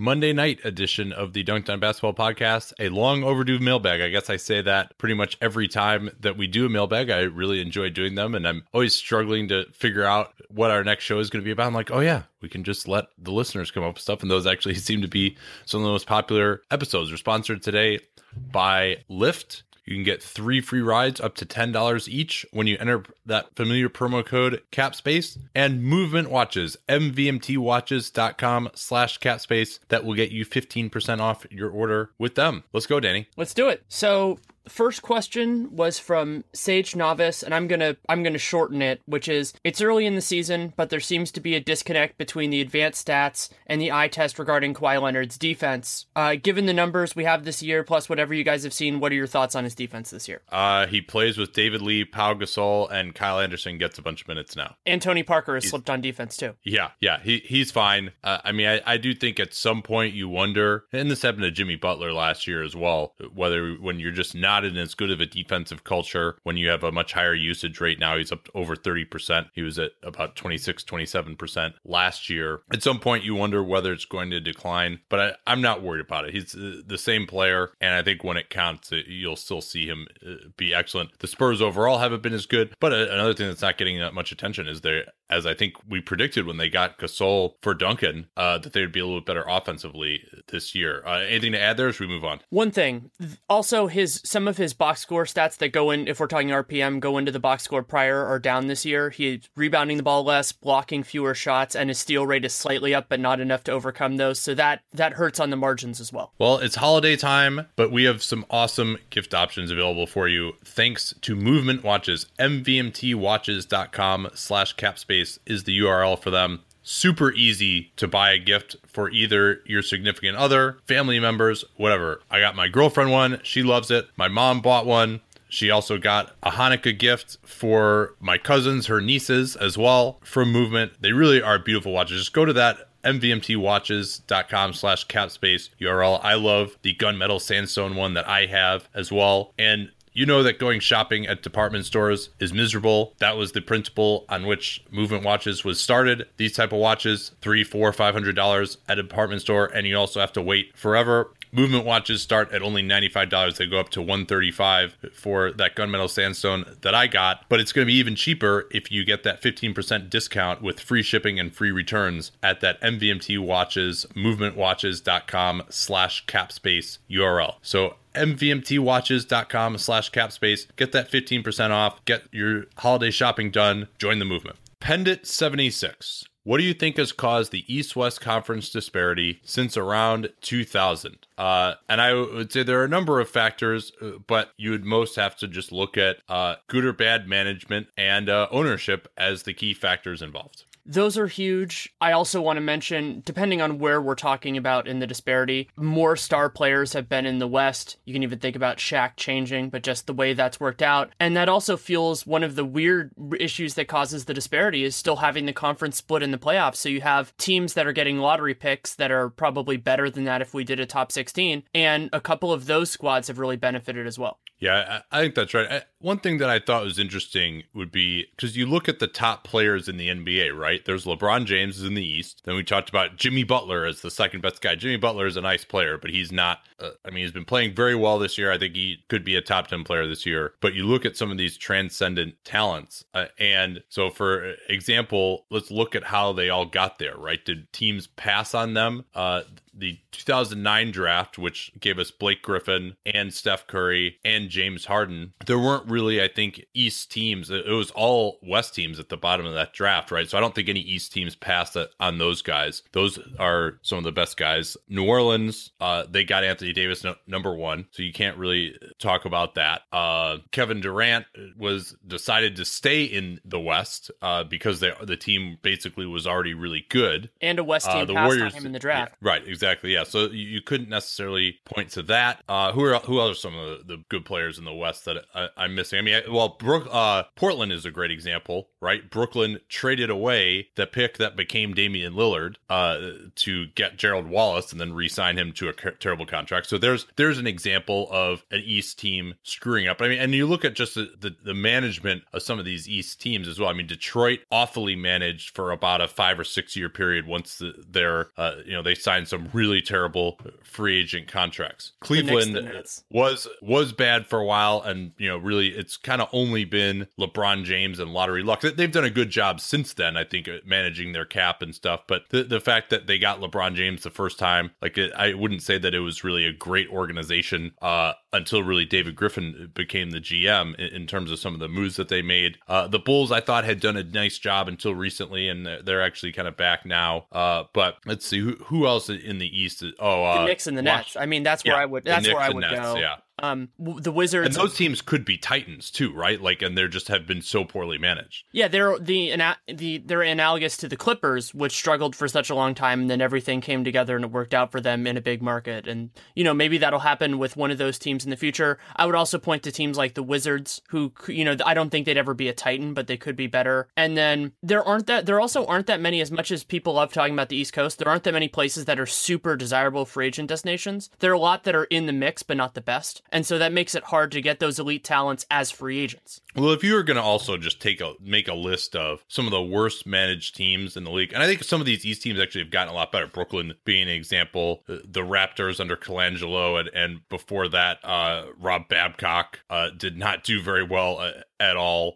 Monday night edition of the Dunked On Basketball podcast, a long overdue mailbag. I guess I say that pretty much every time that we do a mailbag. I really enjoy doing them, and I'm always struggling to figure out what our next show is going to be about. I'm like, oh yeah, we can just let the listeners come up with stuff, and those actually seem to be some of the most popular episodes. We're sponsored today by Lyft. You can get 3 free rides up to $10 each when you enter that familiar promo code CAPSPACE, and Movement Watches, mvmtwatches.com/CAPSPACE. That will get you 15% off your order with them. Let's go, Danny. Let's do it. So first question was from Sage Novice, and I'm gonna shorten it, which is, it's early in the season, but there seems to be a disconnect between the advanced stats and the eye test regarding Kawhi Leonard's defense. Given the numbers we have this year, plus whatever you guys have seen, what are your thoughts on his defense this year? He plays with David Lee, Pau Gasol, and Kyle Anderson gets a bunch of minutes now. And Tony Parker has slipped on defense too. Yeah, he's fine. I do think at some point you wonder, and this happened to Jimmy Butler last year as well, whether when you're just not in as good of a defensive culture, when you have a much higher usage rate. Now he's up to over 30%. He was at about 26-27% last year. At some point you wonder whether it's going to decline, but I'm not worried about it. He's the same player, and I think when it counts, you'll still see him be excellent. The Spurs overall haven't been as good, but another thing that's not getting that much attention is as I think we predicted when they got Gasol for Duncan, that they would be a little bit better offensively this year. Anything to add there as we move on? One thing, also some of his box score stats that go in, if we're talking RPM, go into the box score prior are down this year. He's rebounding the ball less, blocking fewer shots, and his steal rate is slightly up, but not enough to overcome those. So that hurts on the margins as well. Well, it's holiday time, but we have some awesome gift options available for you. Thanks to Movement Watches. mvmtwatches.com/capspace is the URL for them. Super easy to buy a gift for either your significant other, family members, whatever. I got my girlfriend one. She loves it. My mom bought one. She also got a Hanukkah gift for my cousins, her nieces as well, from Movement. They really are beautiful watches. Just go to that mvmtwatches.com/capspace URL. I love the gunmetal sandstone one that I have as well. And you know that going shopping at department stores is miserable. That was the principle on which Movement Watches was started. These type of watches, $300, $400, $500 at a department store, and you also have to wait forever. Movement watches start at only $95. They go up to $135 for that gunmetal sandstone that I got, but it's going to be even cheaper if you get that 15% discount with free shipping and free returns at that MVMT Watches, movementwatches.com/capspace URL. So mvmtwatches.com/capspace. Get that 15% off. Get your holiday shopping done. Join the movement. Pendant 76. What do you think has caused the East-West Conference disparity since around 2000? And I would say there are a number of factors, but you would most have to just look at good or bad management and ownership as the key factors involved. Those are huge. I also want to mention, depending on where we're talking about in the disparity, more star players have been in the West. You can even think about Shaq changing, but just the way that's worked out. And that also fuels one of the weird issues that causes the disparity is still having the conference split in the playoffs. So you have teams that are getting lottery picks that are probably better than that if we did a top 16. And a couple of those squads have really benefited as well. Yeah, I think that's right. One thing that I thought was interesting would be, because you look at the top players in the NBA, right? There's LeBron James is in the East. Then we talked about Jimmy Butler as the second best guy. Jimmy Butler is a nice player, but he's not, he's been playing very well this year. I think he could be a top 10 player this year. But you look at some of these transcendent talents. And so for example, let's look at how they all got there, right? Did teams pass on them? The 2009 draft, which gave us Blake Griffin and Steph Curry and James Harden, there weren't really, I think, East teams. It was all West teams at the bottom of that draft, right? So I don't think any East teams passed on those guys. Those are some of the best guys. New Orleans, they got Anthony Davis number one, so you can't really talk about that. Kevin Durant was decided to stay in the West because the team basically was already really good. And a West team the passed Warriors, on him in the draft. Yeah, right, exactly. Yeah, so you couldn't necessarily point to that. Who are some of the good players in the West that I'm missing? I mean, Portland is a great example, right? Brooklyn traded away the pick that became Damian Lillard to get Gerald Wallace and then re-sign him to a terrible contract. So there's an example of an East team screwing up. I mean, and you look at just the management of some of these East teams as well. I mean, Detroit awfully managed for about a 5 or 6 year period once they signed some really terrible free agent contracts. Cleveland was bad for a while, and really it's kind of only been LeBron James and lottery luck. They've done a good job since then, I think, managing their cap and stuff. But the fact that they got LeBron James the first time, I wouldn't say that it was really a great organization until really David Griffin became the GM in terms of some of the moves that they made. The Bulls, I thought, had done a nice job until recently, and they're actually kind of back now. But let's see who else in the East. The Knicks and the Nets. I mean, that's where I would. That's where I would go. Yeah. The Wizards, and those teams could be Titans too, right? And they just have been so poorly managed. Yeah, they're they're analogous to the Clippers, which struggled for such a long time, and then everything came together and it worked out for them in a big market. And maybe that'll happen with one of those teams in the future. I would also point to teams like the Wizards, who I don't think they'd ever be a Titan, but they could be better. And then there also aren't that many, as much as people love talking about the East Coast. There aren't that many places that are super desirable free agent destinations. There are a lot that are in the mix, but not the best. And so that makes it hard to get those elite talents as free agents. Well, if you were going to also just make a list of some of the worst managed teams in the league, and I think some of these East teams actually have gotten a lot better. Brooklyn being an example, the Raptors under Colangelo, and before that, Rob Babcock did not do very well at all.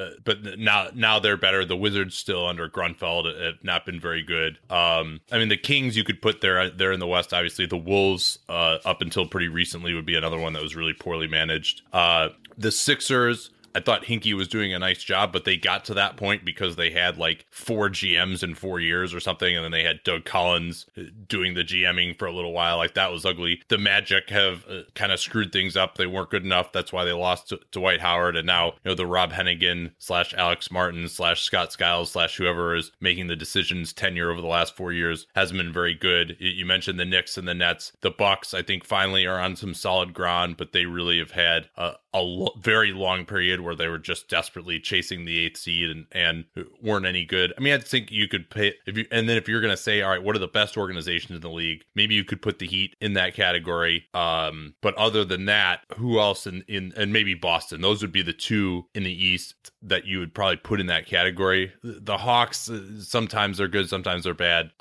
But now they're better. The Wizards still under Grunfeld have not been very good. I mean, the Kings you could put there in the West. Obviously, the Wolves up until pretty recently would be another one that was really poorly managed. The Sixers, I thought Hinkie was doing a nice job, but they got to that point because they had 4 GMs in 4 years or something, and then they had Doug Collins doing the GMing for a little while. That was ugly. The Magic have kind of screwed things up. They weren't good enough. That's why they lost to Dwight Howard, and now the Rob Hennigan / Alex Martin / Scott Skiles / whoever is making the decisions tenure over the last 4 years hasn't been very good. You mentioned the Knicks and the Nets. The Bucks, I think, finally are on some solid ground, but they really have had a very long period where they were just desperately chasing the 8th seed and weren't any good. I mean, I think you could pay if you're going to say, all right, what are the best organizations in the league? Maybe you could put the Heat in that category. But other than that, who else and maybe Boston? Those would be the two in the East that you would probably put in that category. The Hawks, sometimes they're good, sometimes they're bad.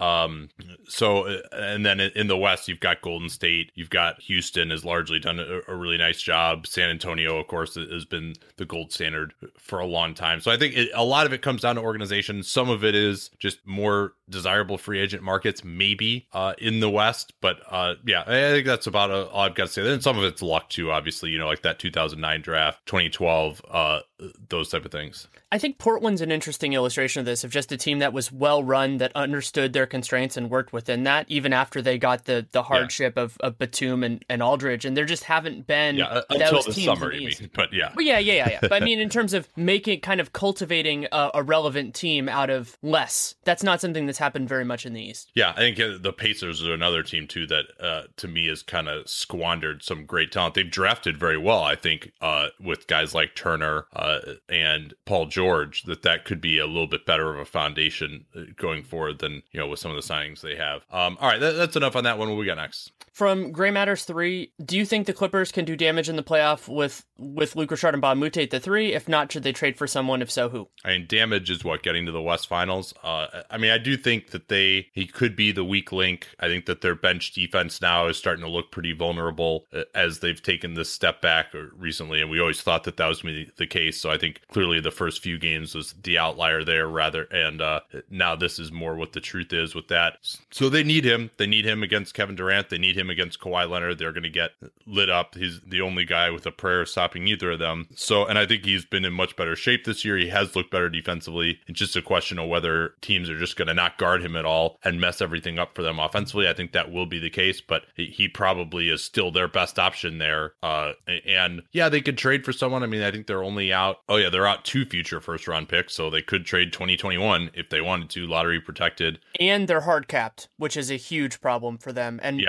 And then in the West, you've got Golden State, you've got Houston has largely done a really nice job. San Antonio, of course, has been the gold standard for a long time. So I think a lot of it comes down to organization. Some of it is just more desirable free agent markets, maybe in the West. But yeah, I think that's about all I've got to say. Then some of it's luck too, obviously, like that 2009 draft, 2012, those type of things. I think Portland's an interesting illustration of this, of just a team that was well run, that understood their constraints and worked within that, even after they got the hardship of Batum and Aldridge. And there just haven't been until the summer, you mean. But yeah. But I mean, in terms of cultivating a relevant team out of less, that's not something that's happened very much in the East. Yeah, I think the Pacers are another team too that to me has kind of squandered some great talent. They've drafted very well, I think, with guys like Turner and Paul George, that could be a little bit better of a foundation going forward than with some of the signings they have. All right, that's enough on that one. What we got next? From Gray Matters 3, do you think the Clippers can do damage in the playoff with Luc Richard and Bob Moute at the 3? If not, should they trade for someone? If so, who? I mean, damage is getting to the West Finals. I mean, I do think that he could be the weak link. I think that their bench defense now is starting to look pretty vulnerable as they've taken this step back recently, and we always thought that was going to be the case. So I think clearly the first few games was the outlier there, and now this is more what the truth is with that. So they need him. They need him against Kevin Durant. They need him against Kawhi Leonard. They're going to get lit up. He's the only guy with a prayer stopping either of them. So, and I think he's been in much better shape this year. He has looked better defensively. It's just a question of whether teams are just going to not guard him at all and mess everything up for them offensively. I think that will be the case, but he probably is still their best option there. And yeah, they could trade for someone. I mean, I think they're only out. Oh yeah, they're out 2 future first round picks, so they could trade 2021 if they wanted to, lottery protected. And they're hard capped, which is a huge problem for them. And almost all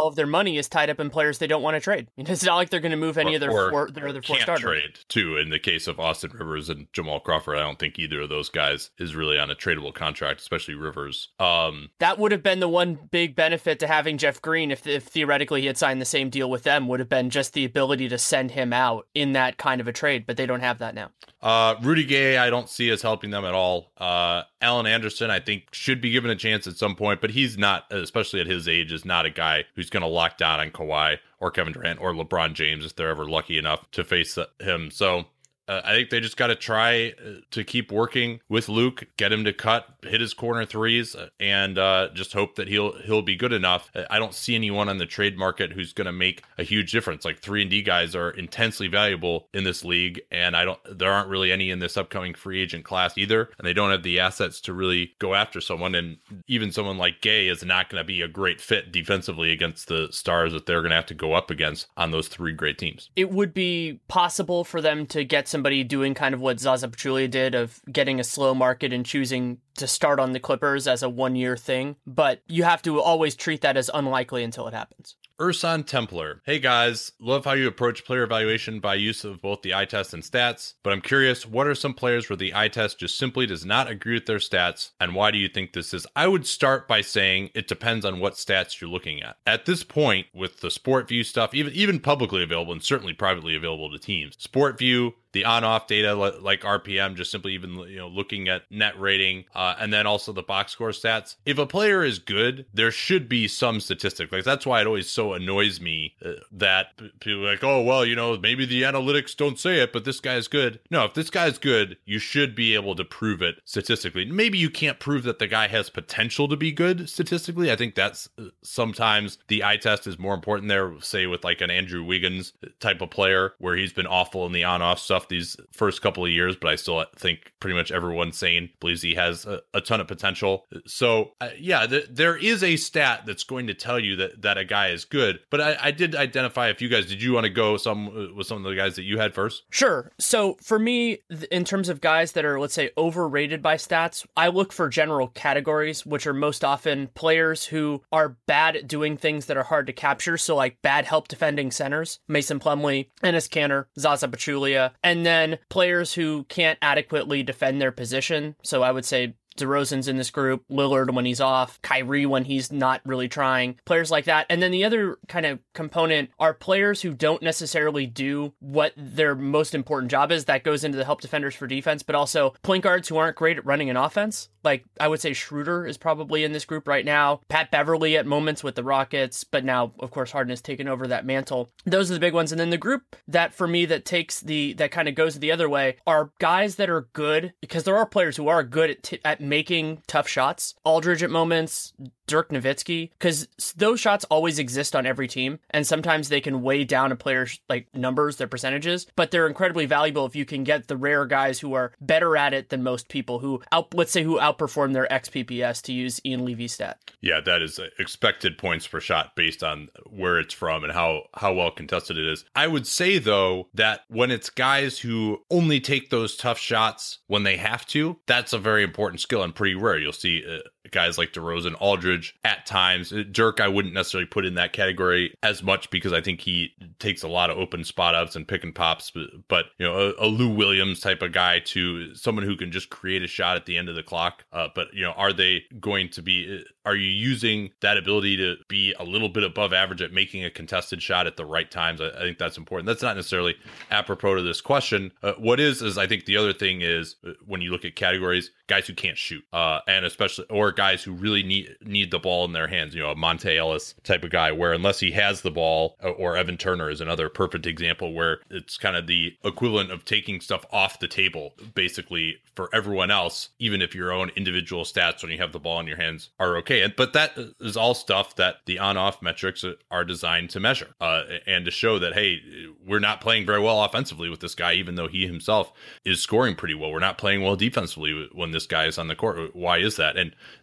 all of their money is tied up in players they don't want to trade. It's not like they're going to move any of their other four starters. Trade too. In the case of Austin Rivers and Jamal Crawford, I don't think either of those guys is really on a tradable contract, especially Rivers. That would have been the one big benefit to having Jeff Green, if theoretically he had signed the same deal with them, would have been just the ability to send him out in that kind of a trade, but they don't have that now. Rudy Gay, I don't see as helping them at all. Allen Anderson, I think, should be given a chance at some point, but he's not, especially at his age, is not a guy who's going to lock down on Kawhi or Kevin Durant or LeBron James if they're ever lucky enough to face him. So I think they just got to try to keep working with Luke, get him to hit his corner threes, and just hope that he'll be good enough. I don't see anyone on the trade market who's going to make a huge difference. Like 3-and-D guys are intensely valuable in this league, and there aren't really any in this upcoming free agent class either, and they don't have the assets to really go after someone. And even someone like Gay is not going to be a great fit defensively against the stars that they're going to have to go up against on those three great teams. It would be possible for them to get somebody doing kind of what Zaza Pachulia did, of getting a slow market and choosing to start on the Clippers as a 1-year thing, but you have to always treat that as unlikely until it happens. Ursan Templar. Hey guys, love how you approach player evaluation by use of both the eye test and stats, but I'm curious, what are some players where the eye test just simply does not agree with their stats, and why do you think this is? I would start by saying it depends on what stats you're looking at. At this point, with the SportView stuff, even publicly available and certainly privately available to teams, SportView, the on-off data like RPM, just simply even looking at net rating, and then also the box score stats. If a player is good, there should be some statistic. Like that's why it always so annoys me that people are like, oh well, maybe the analytics don't say it, but this guy is good. No, if this guy is good, you should be able to prove it statistically. Maybe you can't prove that the guy has potential to be good statistically. I think that's sometimes the eye test is more important there. Say with like an Andrew Wiggins type of player where he's been awful in the on-off stuff these first couple of years, but I still think pretty much everyone sane believes he has a ton of potential. So there is a stat that's going to tell you that a guy is good, but I did identify a few guys. Did you want to go with some of the guys that you had first? Sure. So for me, in terms of guys that are, let's say, overrated by stats, I look for general categories, which are most often players who are bad at doing things that are hard to capture. So like bad help defending centers, Mason Plumlee, Enes Kanter, Zaza Pachulia, and then players who can't adequately defend their position. So I would say DeRozan's in this group, Lillard when he's off, Kyrie when he's not really trying, players like that. And then the other kind of component are players who don't necessarily do what their most important job is. That goes into the help defenders for defense, but also point guards who aren't great at running an offense. Like I would say Schroeder is probably in this group right now, Pat Beverly at moments with the Rockets, but now of course Harden has taken over that mantle. Those are the big ones. And then the group that for me that kind of goes the other way are guys that are good, because there are players who are good at making tough shots. Aldridge at moments, Dirk Nowitzki, because those shots always exist on every team, and sometimes they can weigh down a player's like numbers, their percentages, but they're incredibly valuable if you can get the rare guys who are better at it than most people who outperform their XPPS, to use Ian Levy's stat. Yeah, that is expected points per shot based on where it's from and how well contested it is. I would say though that when it's guys who only take those tough shots when they have to, that's a very important skill and pretty rare. You'll see guys like DeRozan, Aldridge at times. Dirk, I wouldn't necessarily put in that category as much because I think he takes a lot of open spot ups and pick and pops. But a Lou Williams type of guy, to someone who can just create a shot at the end of the clock. But are they going to be? Are you using that ability to be a little bit above average at making a contested shot at the right times? I think that's important. That's not necessarily apropos to this question. What is I think the other thing is when you look at categories, guys who can't shoot, and especially or guys who really need the ball in their hands. A Monte Ellis type of guy, where unless he has the ball, or Evan Turner is another perfect example where it's kind of the equivalent of taking stuff off the table, basically for everyone else, even if your own individual stats when you have the ball in your hands are okay. But that is all stuff that the on-off metrics are designed to measure and to show that, hey, we're not playing very well offensively with this guy, even though he himself is scoring pretty well. We're not playing well defensively when this guy is on the court. Why is that? And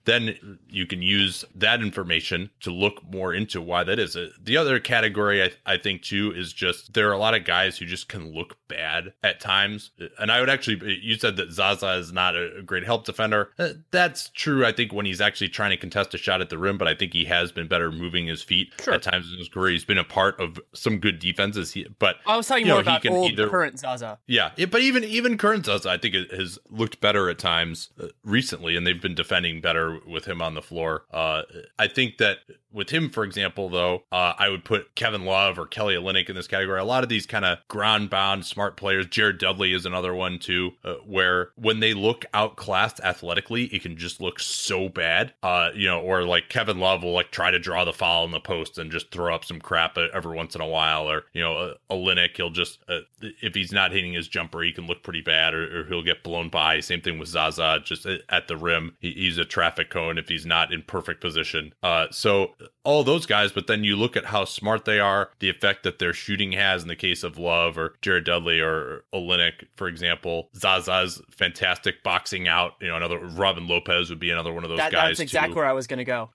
then you can use that information to look more into why that is. The other category I think too is just there are a lot of guys who just can look bad at times. And I would actually, you said that Zaza is not a great help defender. That's true, I think, when he's actually trying to contest a shot at the rim, but I think he has been better moving his feet at times in his career. He's been a part of some good defenses. But I was talking more about current Zaza. Yeah, but even current Zaza, I think it has looked better at times recently, and they've been defending better with him on the floor. I think that with him, for example, though, I would put Kevin Love or Kelly Olynyk in this category. A lot of these kind of ground-bound, smart players. Jared Dudley is another one, too, where when they look outclassed athletically, it can just look so bad. Or like Kevin Love will like try to draw the foul in the post and just throw up some crap every once in a while. Or, Olynyk, he'll just, if he's not hitting his jumper, he can look pretty bad or he'll get blown by. Same thing with Zaza, just at the rim. He's a traffic cone if he's not in perfect position. So all those guys, but then you look at how smart they are, the effect that their shooting has in the case of Love or Jared Dudley or Olynyk, for example. Zaza's fantastic boxing out. Another Robin Lopez would be another one of those guys. That's exactly where I was going to go.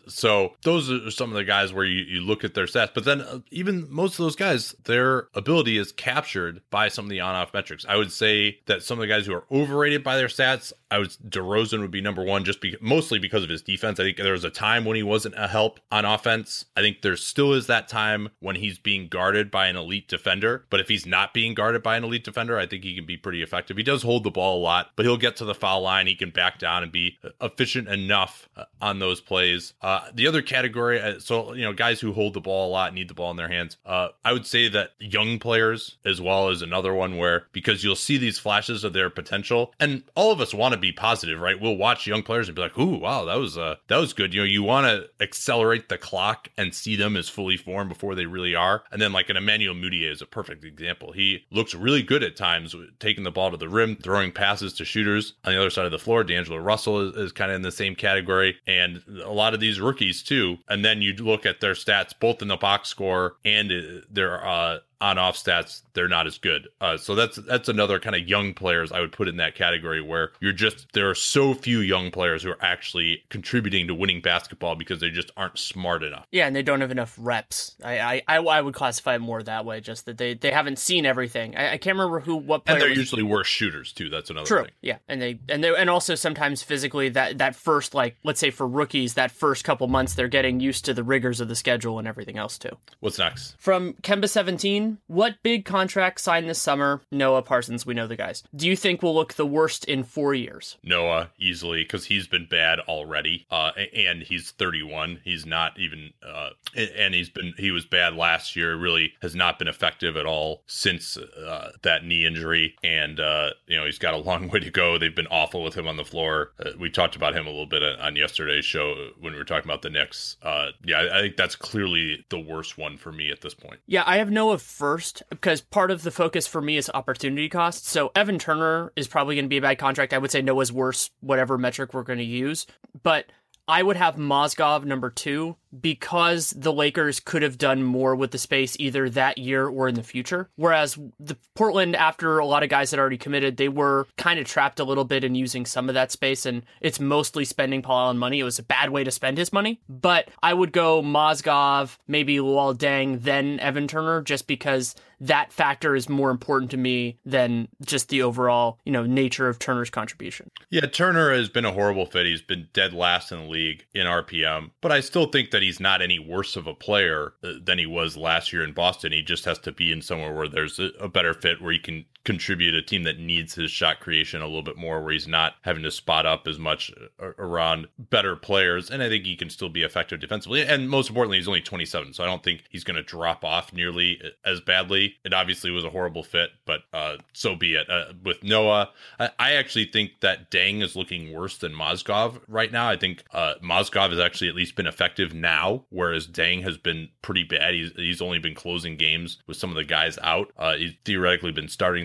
So those are some of the guys where you look at their stats, but then even most of those guys, their ability is captured by some of the on-off metrics. I would say that some of the guys who are overrated by their stats, DeRozan would be number one, mostly because of his defense. I think there was a time when he wasn't a help on offense. I think there still is that time when he's being guarded by an elite defender. But if he's not being guarded by an elite defender, I think he can be pretty effective. He does hold the ball a lot, but he'll get to the foul line. He can back down and be efficient enough on those plays. The other category, guys who hold the ball a lot, need the ball in their hands. I would say that young players as well is another one where, because you'll see these flashes of their potential, and all of us want to be positive, right? We'll watch young players and be like, "Ooh, wow, that was good." You want to accelerate the clock and see them as fully formed before they really are. And then like an Emmanuel Mudiay is a perfect example. He looks really good at times, taking the ball to the rim, throwing passes to shooters on the other side of the floor. D'Angelo Russell is kind of in the same category, and a lot of these rookies too. And then you look at their stats, both in the box score and their on-off stats, they're not as good. So that's another kind of young players I would put in that category where there are so few young players who are actually contributing to winning basketball because they just aren't smart enough. Yeah, and they don't have enough reps. I would classify it more that way, just that they haven't seen everything. I can't remember what player. And they're usually worse shooters too. That's another thing. Yeah, and also sometimes physically that first, like, let's say for rookies, that first couple months they're getting used to the rigors of the schedule and everything else too. What's next? From Kemba17, what big contract signed this summer? Noah Parsons, we know the guys. Do you think will look the worst in 4 years? Noah, easily, because he's been bad already, and he's 31. He's not even, and he was bad last year. Really has not been effective at all since that knee injury, and he's got a long way to go. They've been awful with him on the floor. We talked about him a little bit on yesterday's show when we were talking about the Knicks. I think that's clearly the worst one for me at this point. Yeah, I have Noah first because part of the focus for me is opportunity cost. So Evan Turner is probably going to be a bad contract. I would say Noah's worse, whatever metric we're going to use. But I would have Mozgov number 2 because the Lakers could have done more with the space either that year or in the future. Whereas the Portland, after a lot of guys had already committed, they were kind of trapped a little bit in using some of that space, and it's mostly spending Paul Allen money. It was a bad way to spend his money. But I would go Mozgov, maybe Luol Deng, then Evan Turner, just because that factor is more important to me than just the overall, nature of Turner's contribution. Yeah, Turner has been a horrible fit. He's been dead last in the league in RPM, but I still think that he's not any worse of a player than he was last year in Boston. He just has to be in somewhere where there's a better fit, where he can contribute, a team that needs his shot creation a little bit more, where he's not having to spot up as much around better players. And I think he can still be effective defensively. And most importantly, he's only 27, so I don't think he's going to drop off nearly as badly. It obviously was a horrible fit, but so be it. With Noah, I actually think that Deng is looking worse than Mozgov right now. I think Mozgov has actually at least been effective now, whereas Deng has been pretty bad. He's only been closing games with some of the guys out. He's theoretically been starting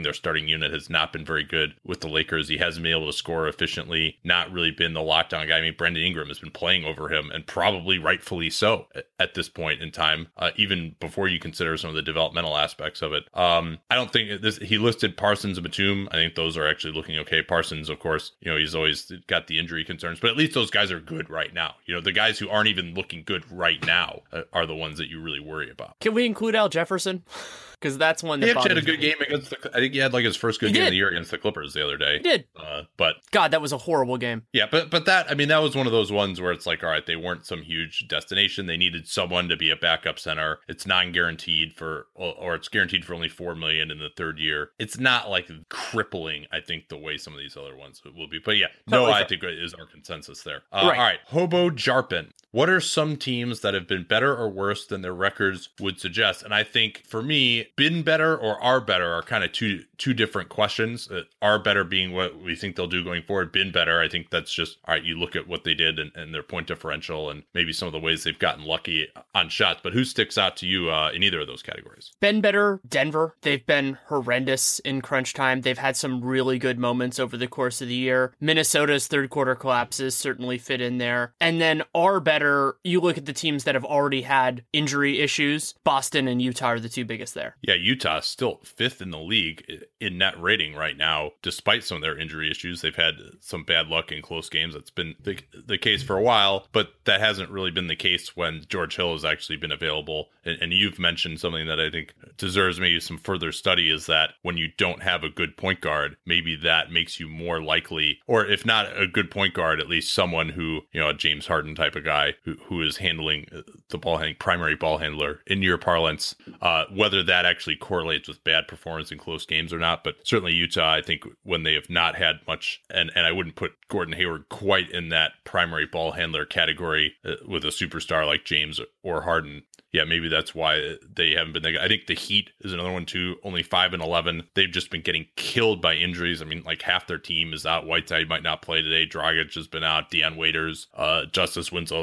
their starting unit has not been very good with the Lakers. He hasn't been able to score efficiently, not really been the lockdown guy. I mean, Brandon Ingram has been playing over him, and probably rightfully so at this point in time, even before you consider some of the developmental aspects of it. I don't think he listed Parsons and Batum. I think those are actually looking okay. Parsons, of course, he's always got the injury concerns, but at least those guys are good right now. The guys who aren't even looking good right now are the ones that you really worry about. Can we include Al Jefferson? Because that's one that he actually had a good game against I think he had like his first good game of the year against the Clippers the other day. He did. But God, that was a horrible game. Yeah, but that, I mean, that was one of those ones where it's like, all right, they weren't some huge destination. They needed someone to be a backup center. It's non-guaranteed or it's guaranteed for only $4 million in the third year. It's not like crippling, I think, the way some of these other ones will be. But yeah, totally I think is our consensus there. Right. All right, Hobo Jarpin. What are some teams that have been better or worse than their records would suggest? And I think for me, been better or are better are kind of two different questions. Are better being what we think they'll do going forward. Been better, I think that's just, all right, you look at what they did and their point differential and maybe some of the ways they've gotten lucky on shots. But who sticks out to you in either of those categories? Been better, Denver. They've been horrendous in crunch time. They've had some really good moments over the course of the year. Minnesota's third quarter collapses certainly fit in there. And then are better, you look at the teams that have already had injury issues. Boston and Utah are the two biggest there. Yeah, Utah is still fifth in the league in net rating right now, despite some of their injury issues. They've had some bad luck in close games. That's been the case for a while, but that hasn't really been the case when George Hill has actually been available. And you've mentioned something that I think deserves maybe some further study, is that when you don't have a good point guard, maybe that makes you more likely, or if not a good point guard, at least someone who, a James Harden type of guy who is handling the primary ball handler in your parlance, whether that actually correlates with bad performance in close games or not. But certainly Utah, I think when they have not had much, and I wouldn't put Gordon Hayward quite in that primary ball handler category with a superstar like James or Harden. Yeah, maybe that's why they haven't been there. I think the Heat is another one too. Only 5-11. They've just been getting killed by injuries. I mean, like half their team is out. Whiteside might not play today. Dragic has been out. Deion Waiters, Justice Winslow,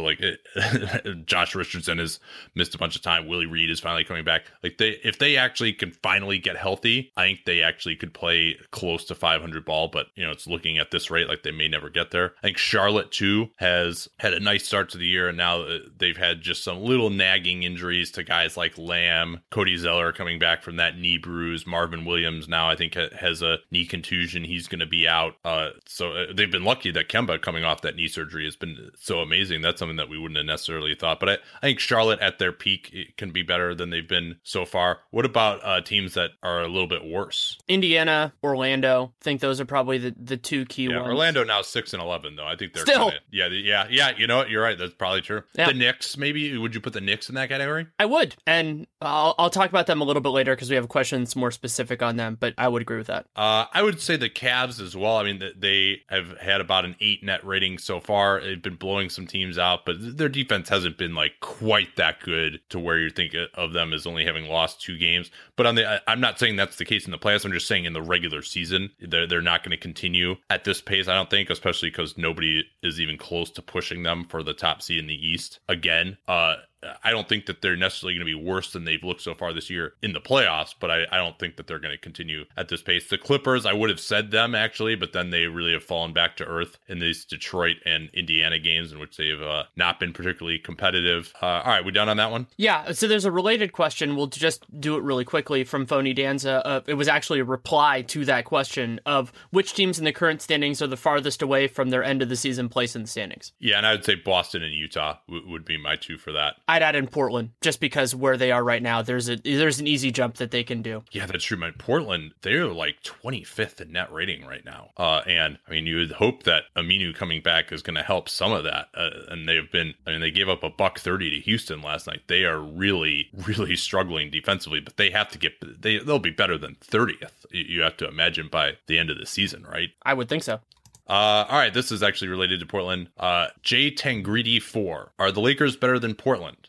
Josh Richardson has missed a bunch of time. Willie Reed is finally coming back. If they actually can finally get healthy, I think they actually could play close to 500 ball. But it's looking at this rate like they may never get there. I think Charlotte too has had a nice start to the year, and now they've had just some little nagging injuries to guys like Lamb, Cody Zeller coming back from that knee bruise. Marvin Williams now I think has a knee contusion. He's going to be out. So they've been lucky that Kemba coming off that knee surgery has been so amazing. That's something that we wouldn't have necessarily thought. But I think Charlotte at their peak can be better than they've been so far. What about teams that are a little bit worse? Indiana, Orlando. I think those are probably the two key ones. Orlando now 6-11 though. I think they're still. Yeah. You know what? You're right. That's probably true. Yeah. The Knicks, maybe. Would you put the Knicks in that category? I would, and I'll talk about them a little bit later because we have questions more specific on them, but I would agree with that. I would say the Cavs as well. I mean, they have had about an 8 net rating so far. They've been blowing some teams out, but their defense hasn't been quite that good to where you think of them as only having lost 2 games. But I'm not saying that's the case in the playoffs. I'm just saying in the regular season, they're not going to continue at this pace, I don't think, especially because nobody is even close to pushing them for the top seed in the East again. I don't think that they're necessarily going to be worse than they've looked so far this year in the playoffs, but I don't think that they're going to continue at this pace. The Clippers, I would have said them actually, but then they really have fallen back to earth in these Detroit and Indiana games in which they've not been particularly competitive. All right, we done on that one? Yeah, so there's a related question. We'll just do it really quickly from Phony Danza. It was actually a reply to that question of which teams in the current standings are the farthest away from their end of the season place in the standings. Yeah, and I would say Boston and Utah would be my 2 for that. I'd add in Portland, just because where they are right now, there's an easy jump that they can do. Yeah, that's true, man. Portland, they're 25th in net rating right now. And I mean, you would hope that Aminu coming back is going to help some of that. And they gave up $130 to Houston last night. They are really, really struggling defensively, but they have to they'll be better than 30th. You have to imagine by the end of the season, right? I would think so. All right, this is actually related to Portland. J Tangridi 4. Are the Lakers better than Portland?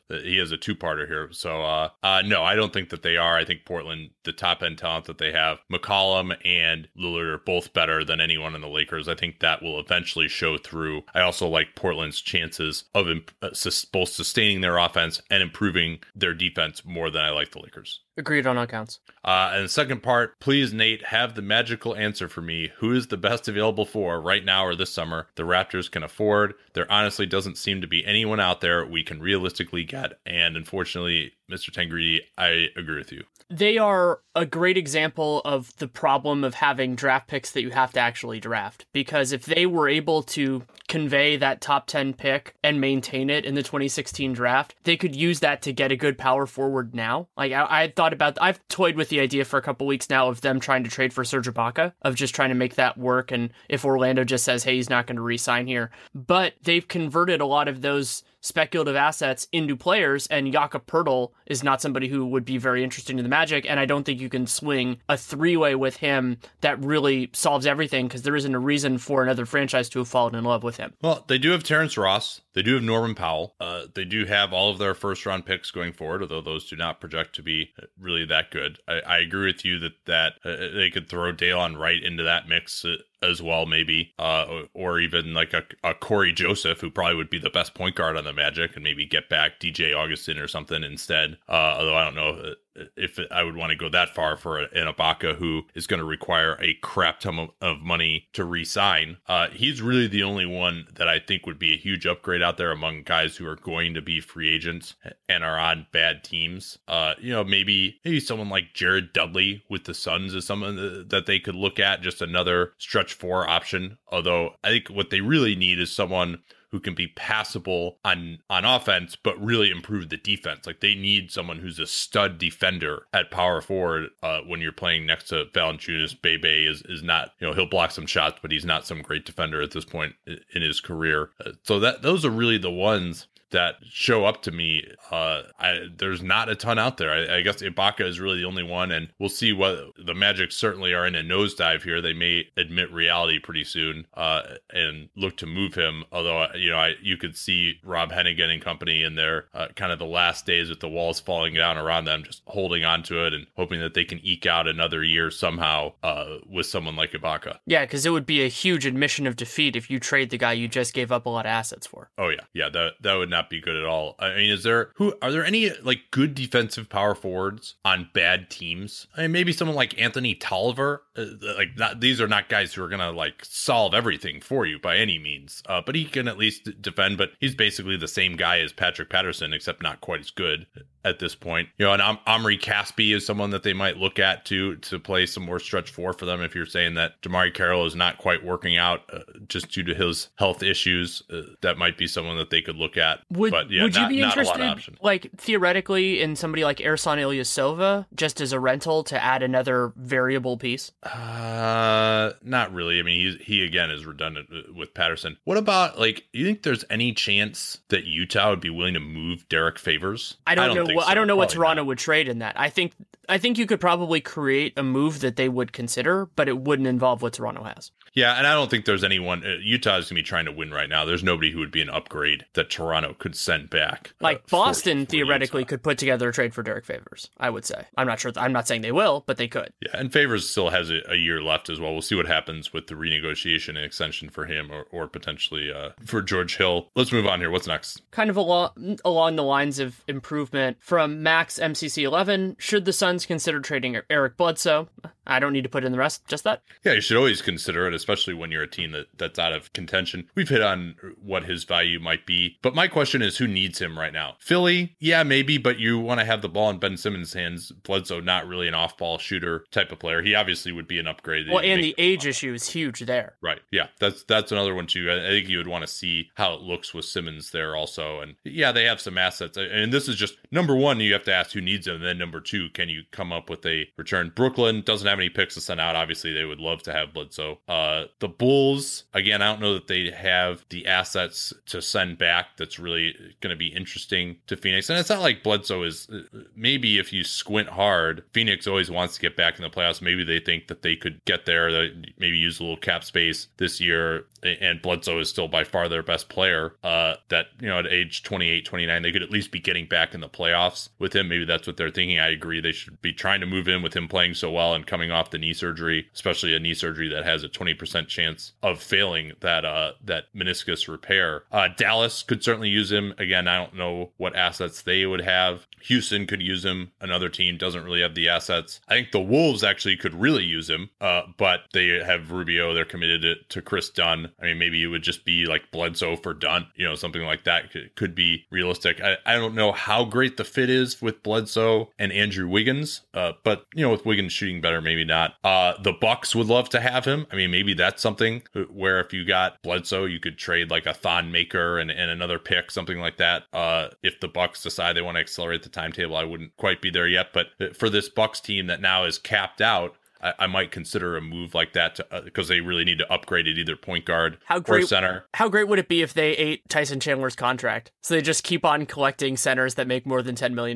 he has a two-parter here. So no, I don't think that they are. I think Portland, the top end talent that they have, McCollum and Lillard are both better than anyone in the Lakers. I think that will eventually show through. I also like Portland's chances of both sustaining their offense and improving their defense more than I like the Lakers. Agreed on all counts. And the second part, please, Nate, have the magical answer for me. Who is the best available for right now or this summer the Raptors can afford? There honestly doesn't seem to be anyone out there we can realistically get. And unfortunately, Mr. Tangredi, I agree with you. They are a great example of the problem of having draft picks that you have to actually draft. Because if they were able to convey that top 10 pick and maintain it in the 2016 draft, they could use that to get a good power forward now. Like I thought about, I've toyed with the idea for a couple weeks now of them trying to trade for Serge Ibaka, of just trying to make that work. And if Orlando just says, hey, he's not going to re-sign here. But they've converted a lot of those speculative assets into players, and Jakob Poeltl is not somebody who would be very interesting to the Magic, and I don't think you can swing a three-way with him that really solves everything, because there isn't a reason for another franchise to have fallen in love with him. Well, they do have Terrence Ross. They do have Norman Powell. They do have all of their first-round picks going forward, although those do not project to be really that good. I agree with you that they could throw Daylon Wright into that mix as well, maybe, or even like a Corey Joseph, who probably would be the best point guard on the Magic, and maybe get back DJ Augustin or something instead. Although I don't know if I would want to go that far for an Ibaka who is going to require a crap ton of money to re-sign. He's really the only one that I think would be a huge upgrade out there among guys who are going to be free agents and are on bad teams. Maybe someone like Jared Dudley with the Suns is someone that they could look at, just another stretch four option. Although I think what they really need is someone who can be passable on offense, but really improve the defense. Like, they need someone who's a stud defender at power forward when you're playing next to Valanciunas. Bebe is not, he'll block some shots, but he's not some great defender at this point in his career. So those are really the ones that show up to me. There's not a ton out there. I guess Ibaka is really the only one, and we'll see what the Magic certainly are in a nosedive here. They may admit reality pretty soon and look to move him. Although, you could see Rob Hennigan and company in their kind of the last days with the walls falling down around them, just holding on to it and hoping that they can eke out another year somehow with somemen like Ibaka. Yeah, because it would be a huge admission of defeat if you trade the guy you just gave up a lot of assets for. Oh yeah, that would not be good at all. I mean, are there any like good defensive power forwards on bad teams? I mean, maybe someone like Anthony Tolliver. These are not guys who are gonna like solve everything for you by any means, but he can at least defend. But he's basically the same guy as Patrick Patterson, except not quite as good at this point. And Omri Caspi is someone that they might look at to play some more stretch four for them. If you're saying that Damari Carroll is not quite working out just due to his health issues, that might be someone that they could look at. Would you be interested, like theoretically, in somebody like Ersan Ilyasova just as a rental to add another variable piece? Not really. I mean, he again is redundant with Patterson. What about you think there's any chance that Utah would be willing to move Derek Favors? I don't know. I don't know what Toronto would trade in that. I think you could probably create a move that they would consider, but it wouldn't involve what Toronto has. Yeah, and I don't think there's anyone. Utah is going to be trying to win right now. There's nobody who would be an upgrade that Toronto could send back. Boston theoretically could put together a trade for Derek Favors, I would say. I'm not sure. I'm not saying they will, but they could. Yeah, and Favors still has a year left as well. We'll see what happens with the renegotiation and extension for him or potentially for George Hill. Let's move on here. What's next? Kind of along the lines of improvement from Max MCC11, should the Suns consider trading Eric Bledsoe? I don't need to put in the rest, just that. Yeah, you should always consider it, especially when you're a team that's out of contention. We've hit on what his value might be, but my question is, who needs him right now? Philly? Yeah, maybe, but you want to have the ball in Ben Simmons' hands. Bledsoe, not really an off-ball shooter type of player. He obviously would be an upgrade. Well, and the age issue is huge there. Right, yeah, that's another one too. I think you would want to see how it looks with Simmons there also. And yeah, they have some assets. And this is just, number one, you have to ask who needs him. And then number two, can you come up with a return? Brooklyn doesn't have any picks to send out. Obviously, they would love to have Bledsoe. The Bulls, again, I don't know that they have the assets to send back that's really going to be interesting to Phoenix. And it's not like Bledsoe is, maybe if you squint hard, Phoenix always wants to get back in the playoffs. Maybe they think that they could get there, maybe use a little cap space this year. And Bledsoe is still by far their best player. That, at age 28, 29, they could at least be getting back in the playoffs with him. Maybe that's what they're thinking. I agree. They should be trying to move in with him playing so well and coming off the knee surgery, especially a knee surgery that has a 20% chance of failing that meniscus repair. Dallas could certainly use him. Again, I don't know what assets they would have. Houston could use him. Another team doesn't really have the assets. I think the Wolves actually could really use him, but they have Rubio. They're committed to Chris Dunn. I mean, maybe it would just be like Bledsoe for Dunn, something like that could be realistic. I don't know how great the fit is with Bledsoe and Andrew Wiggins, but, with Wiggins shooting better, maybe not. The Bucks would love to have him. I mean, maybe that's something where if you got Bledsoe, you could trade like a Thon Maker and another pick, something like that. If the Bucks decide they want to accelerate the timetable, I wouldn't quite be there yet. But for this Bucks team that now is capped out, I might consider a move like that because they really need to upgrade at either point guard or center. How great would it be if they ate Tyson Chandler's contract? So they just keep on collecting centers that make more than $10 million.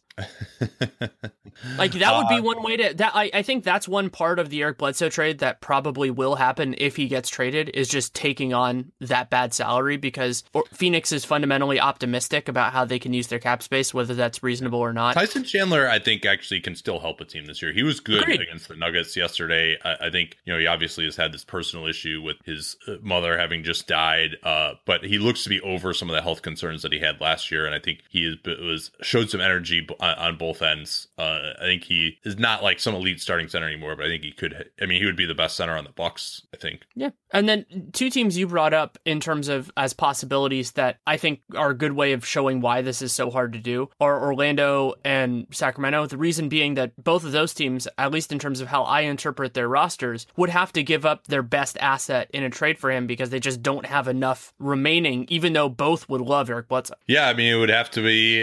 Like that would be one way to I think that's one part of the Eric Bledsoe trade that probably will happen if he gets traded, is just taking on that bad salary, because Phoenix is fundamentally optimistic about how they can use their cap space, whether that's reasonable or not. Tyson Chandler, I think, actually can still help a team this year. He was good against the Nuggets yesterday. I think, he obviously has had this personal issue with his mother having just died, but he looks to be over some of the health concerns that he had last year, and I think he showed some energy on both ends. I think he is not like some elite starting center anymore, but I think he would be the best center on the Bucks, I think. Yeah. And then two teams you brought up in terms of as possibilities that I think are a good way of showing why this is so hard to do are Orlando and Sacramento. The reason being that both of those teams, at least in terms of how I interpret their rosters, would have to give up their best asset in a trade for him because they just don't have enough remaining, even though both would love Eric Bledsoe. Yeah, it would have to be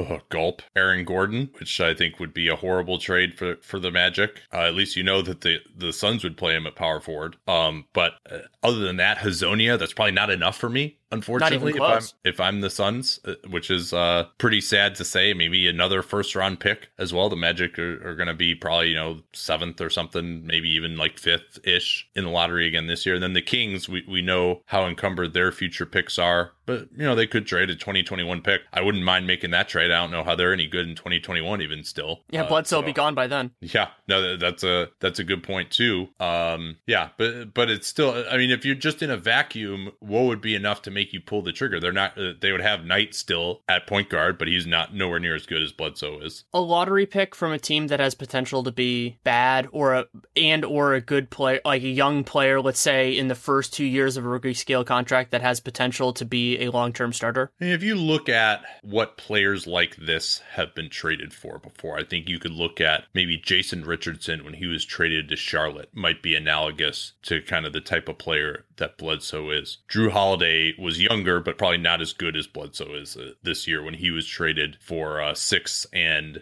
Aaron Gordon, which I think would be a horrible trade for the Magic. At least that the Suns would play him at power forward. But other than that, Hazonia, that's probably not enough for me, unfortunately, if I'm the Suns, which is pretty sad to say. Maybe another first round pick as well. The Magic are going to be probably 7th or something, maybe even like 5th-ish in the lottery again this year. And then the Kings, we know how encumbered their future picks are, but they could trade a 2021 pick. I wouldn't mind making that trade. I don't know how they're any good in 2021 even still. Yeah, Bledsoe will be gone by then. Yeah, no, that's a good point too. Yeah, but it's still, if you're just in a vacuum, what would be enough to make you pull the trigger? They're not. They would have Knight still at point guard, but he's nowhere near as good as Bledsoe is. A lottery pick from a team that has potential to be bad, or a good player, like a young player, let's say in the first 2 years of a rookie scale contract that has potential to be a long-term starter. If you look at what players like this have been traded for before, I think you could look at maybe Jason Richardson when he was traded to Charlotte might be analogous to kind of the type of player that Bledsoe is. Drew Holiday was younger, but probably not as good as Bledsoe is this year when he was traded for 6 and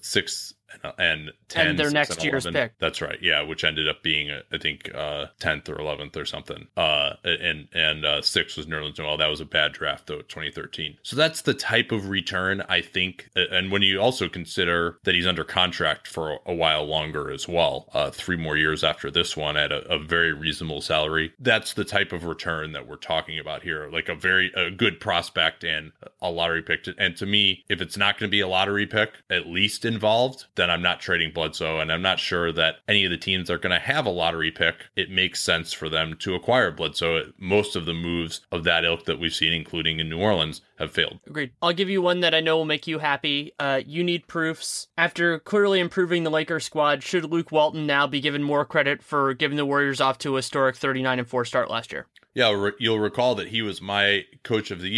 10 and their next year's pick. That's right. Yeah, which ended up being I think 10th or 11th or something. And 6 was Nerlens Noel. That was a bad draft though, 2013. So that's the type of return I think. And when you also consider that he's under contract for a while longer as well, 3 more years after this one at a very reasonable salary, that's the type of return that we're talking about here. Like a good prospect and a lottery pick. And to me, if it's not going to be a lottery pick, at least involved, then I'm not trading Bledsoe, and I'm not sure that any of the teams are going to have a lottery pick. It makes sense for them to acquire Bledsoe. Most of the moves of that ilk that we've seen, including in New Orleans, have failed. Agreed. I'll give you one that I know will make you happy. You need proofs. After clearly improving the Lakers squad, should Luke Walton now be given more credit for giving the Warriors off to a historic 39-4 start last year? Yeah, you'll recall that he was my coach of the year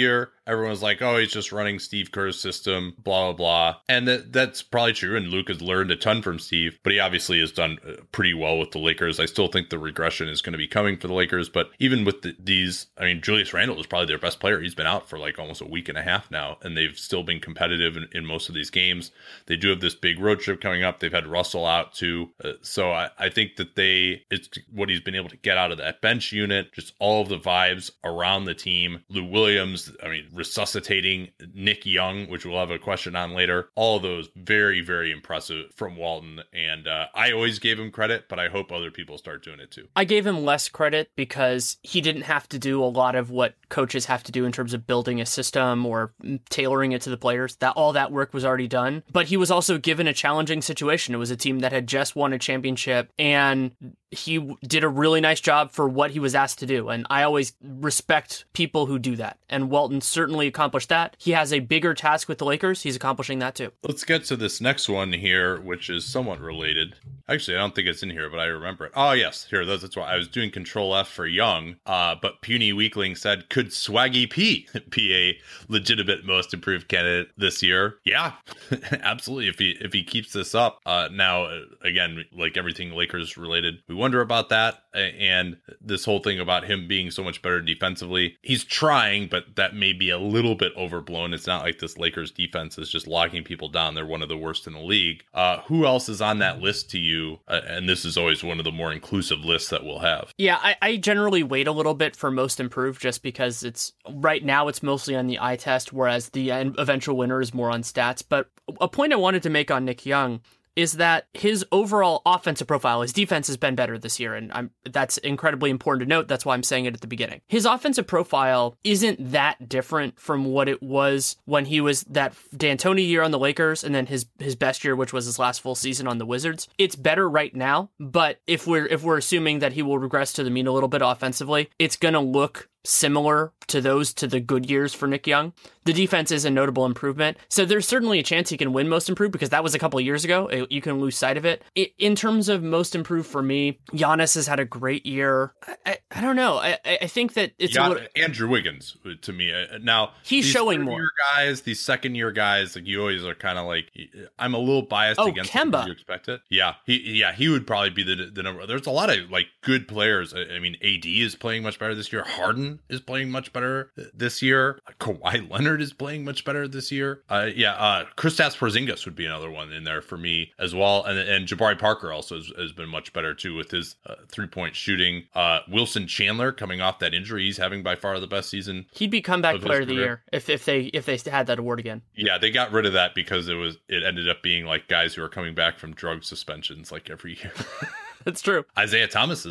everyone was like, oh, he's just running Steve Kerr's system, blah, blah, blah. And that's probably true. And Luke has learned a ton from Steve, but he obviously has done pretty well with the Lakers. I still think the regression is going to be coming for the Lakers. But even with these, I mean, Julius Randle is probably their best player. He's been out for like almost a week and a half now, and they've still been competitive in most of these games. They do have this big road trip coming up. They've had Russell out too. So I think that it's what he's been able to get out of that bench unit, just all of the vibes around the team. Lou Williams, I mean, resuscitating Nick Young, which we'll have a question on later. All of those very, very impressive from Walton. And I always gave him credit, but I hope other people start doing it too. I gave him less credit because he didn't have to do a lot of what coaches have to do in terms of building a system or tailoring it to the players. That all that work was already done. But he was also given a challenging situation. It was a team that had just won a championship, and he did a really nice job for what he was asked to do. And I always respect people who do that. And Walton certainly accomplished that. He has a bigger task with the Lakers. He's accomplishing that too. Let's get to this next one here, which is somewhat related. Actually, I don't think it's in here, but I remember it. Oh, yes. Here, that's why I was doing Control F for Young. But Puny Weakling said, could Swaggy P be a legitimate most improved candidate this year? Yeah, absolutely. If he keeps this up. Now, again, like everything Lakers related, we wonder about that. And this whole thing about him being so much better defensively, he's trying, but that may be a little bit overblown. It's not like this Lakers defense is just locking people down. They're one of the worst in the league. Who else is on that list to you? And this is always one of the more inclusive lists that we'll have. Yeah, I generally wait a little bit for most improved just because it's right now it's mostly on the eye test, whereas the eventual winner is more on stats. But a point I wanted to make on Nick Young is that his overall offensive profile, his defense has been better this year, and that's incredibly important to note. That's why I'm saying it at the beginning. His offensive profile isn't that different from what it was when he was that D'Antoni year on the Lakers, and then his best year, which was his last full season on the Wizards. It's better right now, but if we're assuming that he will regress to the mean a little bit offensively, it's gonna look similar to the good years for Nick Young. The defense is a notable improvement. So there's certainly a chance he can win most improved because that was a couple of years ago. You can lose sight of it. In terms of most improved for me, Giannis has had a great year. I don't know. I think that it's a little... Andrew Wiggins to me. Now he's showing more. These second year guys, like you always are kind of like, I'm a little biased against Kemba. You expect it. Yeah. He would probably be the number. There's a lot of like good players. I mean, AD is playing much better this year. Harden is playing much better this year. Kawhi Leonard is playing much better this year. Kristaps Porzingis would be another one in there for me as well. And Jabari Parker also has been much better too with his 3-point shooting. Wilson Chandler coming off that injury, he's having by far the best season. He'd be comeback player of the year if they had that award again. Yeah, they got rid of that because it ended up being like guys who are coming back from drug suspensions like every year. That's true. Isaiah Thomas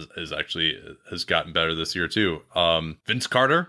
has gotten better this year too. Vince Carter.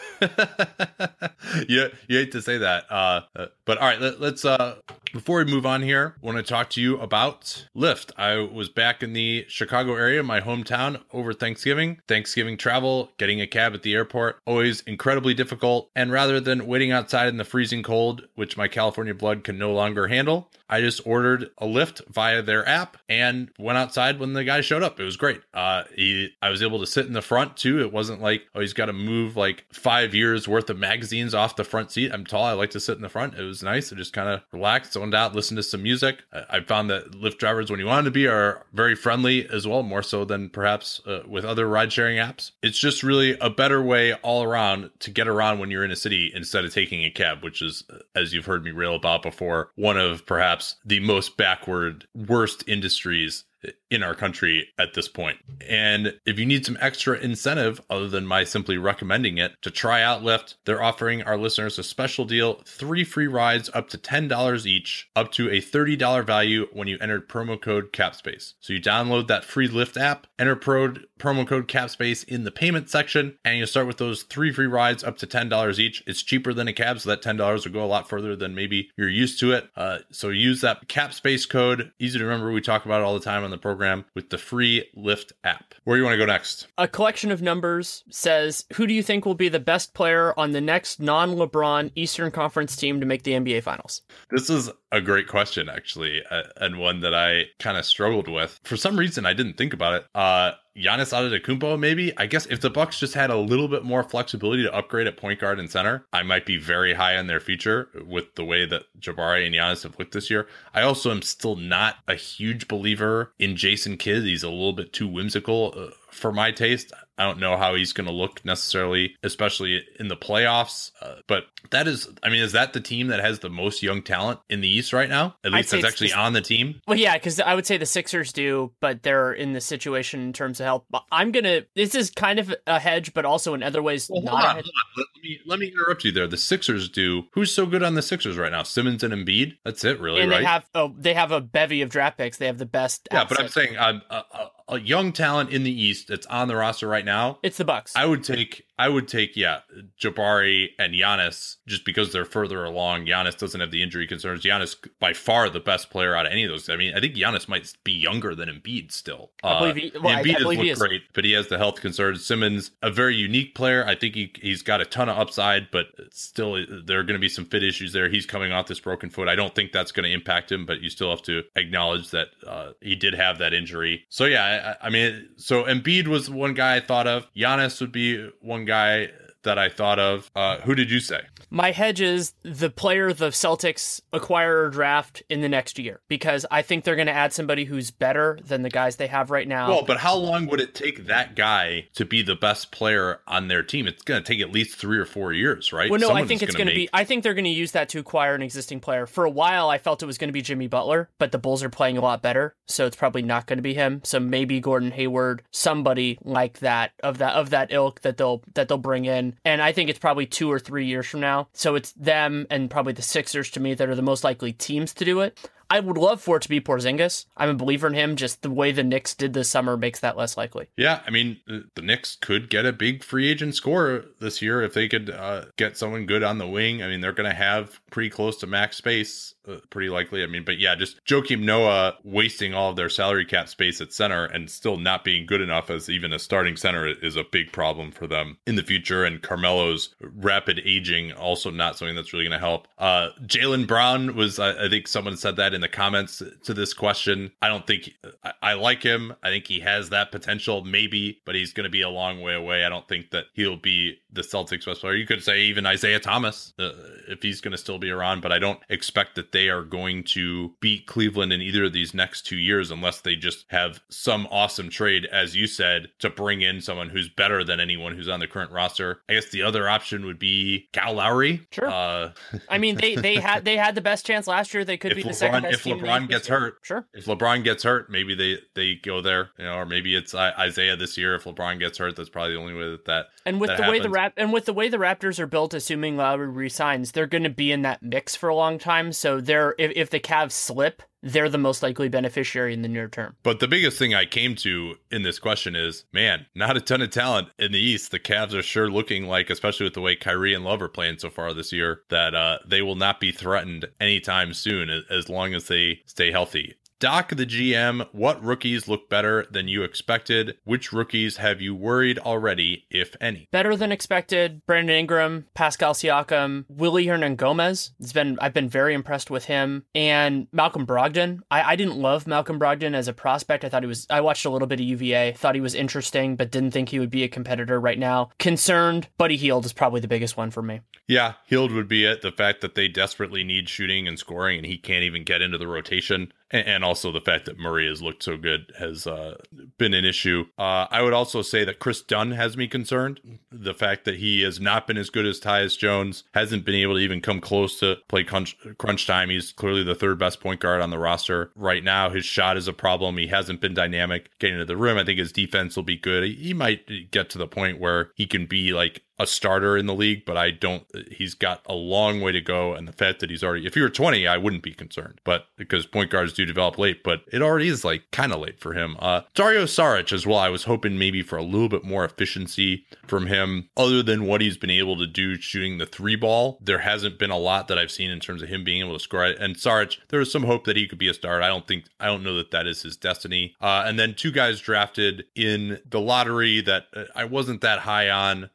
You hate to say that, but all right, let's before we move on here, I want to talk to you about Lyft. I was back in the Chicago area, my hometown, over Thanksgiving travel, getting a cab at the airport, always incredibly difficult. And rather than waiting outside in the freezing cold, which my California blood can no longer handle, I just ordered a Lyft via their app and went outside when the guy showed up. It was great. I was able to sit in the front too. It wasn't like, oh, he's got to move like 5 years worth of magazines off the front seat. I'm tall. I like to sit in the front. It was nice to just kind of relax, zoned out, listen to some music. I found that Lyft drivers, when you want them to be, are very friendly as well, more so than perhaps with other ride sharing apps. It's just really a better way all around to get around when you're in a city instead of taking a cab, which is, as you've heard me rail about before, one of perhaps the most backward, worst industries in our country at this point. And if you need some extra incentive other than my simply recommending it to try out Lyft, they're offering our listeners a special deal, 3 free rides up to $10 each, up to a $30 value when you enter promo code CAPSPACE. So you download that free Lyft app, enter promo code CAPSPACE in the payment section, and you'll start with those 3 free rides up to $10 each. It's cheaper than a cab, so that $10 will go a lot further than maybe you're used to it. So use that CAPSPACE code. Easy to remember. We talk about it all the time on the program with the free Lyft app. Where do you want to go next? A collection of numbers says, who do you think will be the best player on the next non-LeBron Eastern Conference team to make the NBA Finals? This is a great question, actually, and one that I kind of struggled with. For some reason, I didn't think about it. Giannis Antetokounmpo, maybe. I guess if the Bucks just had a little bit more flexibility to upgrade at point guard and center, I might be very high on their future with the way that Jabari and Giannis have looked this year. I also am still not a huge believer in Jason Kidd. He's a little bit too whimsical for my taste. I don't know how he's going to look necessarily, especially in the playoffs. But that is, I mean, is that the team that has the most young talent in the East right now? At least that's actually on the team. Well, yeah, because I would say the Sixers do, but they're in the situation in terms of health. But this is kind of a hedge, but also in other ways, not a hedge. Hold on. Let me interrupt you there. The Sixers do. Who's so good on the Sixers right now? Simmons and Embiid? That's it, really, and right? They have a bevy of draft picks. They have the best. Yeah, but I'm saying a young talent in the East that's on the roster right now. It's the Bucks. I would take Jabari and Giannis just because they're further along. Giannis doesn't have the injury concerns. Giannis by far the best player out of any of those. I mean, I think Giannis might be younger than Embiid still. Embiid has looked great, but he has the health concerns. Simmons, a very unique player. I think he's got a ton of upside, but still there are going to be some fit issues there. He's coming off this broken foot. I don't think that's going to impact him, but you still have to acknowledge that he did have that injury. So yeah, I mean, so Embiid was one guy I thought of. Giannis would be one guy that I thought of. Who did you say? My hedge is the player the Celtics acquire or draft in the next year, because I think they're going to add somebody who's better than the guys they have right now. Well, but how long would it take that guy to be the best player on their team? It's going to take at least 3 or 4 years, right? Well, no, I think it's going to be. I think they're going to use that to acquire an existing player. For a while, I felt it was going to be Jimmy Butler, but the Bulls are playing a lot better, so it's probably not going to be him. So maybe Gordon Hayward, somebody like that of that ilk that they'll bring in. And I think it's probably 2 or 3 years from now. So it's them and probably the Sixers to me that are the most likely teams to do it. I would love for it to be Porzingis. I'm a believer in him. Just the way the Knicks did this summer makes that less likely. Yeah, I mean, the Knicks could get a big free agent scorer this year if they could get someone good on the wing. I mean, they're going to have pretty close to max space, pretty likely. I mean, but yeah, just Joakim Noah wasting all of their salary cap space at center and still not being good enough as even a starting center is a big problem for them in the future. And Carmelo's rapid aging also not something that's really going to help. Jaylen Brown was, I think someone said that in the comments to this question. I don't think I like him. I think he has that potential, maybe, but he's going to be a long way away. I don't think that he'll be the Celtics best player. You could say even Isaiah Thomas, if he's going to still be around, but I don't expect that they are going to beat Cleveland in either of these next 2 years unless they just have some awesome trade, as you said, to bring in someone who's better than anyone who's on the current roster. I guess the other option would be Kyle Lowry. Sure. I mean, they had the best chance last year. They could be the second best. If LeBron gets hurt, sure. If LeBron gets hurt, maybe they go there, or maybe it's Isaiah this year. If LeBron gets hurt, that's probably the only way that. And with the way the Raptors are built, assuming Lowry resigns, they're going to be in that mix for a long time. So if the Cavs slip, they're the most likely beneficiary in the near term. But the biggest thing I came to in this question is, man, not a ton of talent in the East. The Cavs are sure looking like, especially with the way Kyrie and Love are playing so far this year, that they will not be threatened anytime soon as long as they stay healthy. Doc, the GM, what rookies look better than you expected? Which rookies have you worried already, if any? Better than expected, Brandon Ingram, Pascal Siakam, Willy Hernangomez. I've been very impressed with him. And Malcolm Brogdon. I didn't love Malcolm Brogdon as a prospect. I watched a little bit of UVA, thought he was interesting, but didn't think he would be a competitor right now. Concerned, Buddy Hield is probably the biggest one for me. Yeah, Hield would be it. The fact that they desperately need shooting and scoring and he can't even get into the rotation. And also the fact that Murray has looked so good has been an issue. I would also say that Chris Dunn has me concerned. The fact that he has not been as good as Tyus Jones, hasn't been able to even come close to play crunch time. He's clearly the third best point guard on the roster right now. His shot is a problem. He hasn't been dynamic getting to the rim. I think his defense will be good. He might get to the point where he can be like a starter in the league, but he's got a long way to go. And the fact that if he were 20, I wouldn't be concerned, but because point guards do develop late, but it already is like kind of late for him. Dario Saric as well. I was hoping maybe for a little bit more efficiency from him, other than what he's been able to do shooting the 3 ball. There hasn't been a lot that I've seen in terms of him being able to score. And Saric, there was some hope that he could be a starter. I don't know that is his destiny. And then 2 guys drafted in the lottery that I wasn't that high on, or not the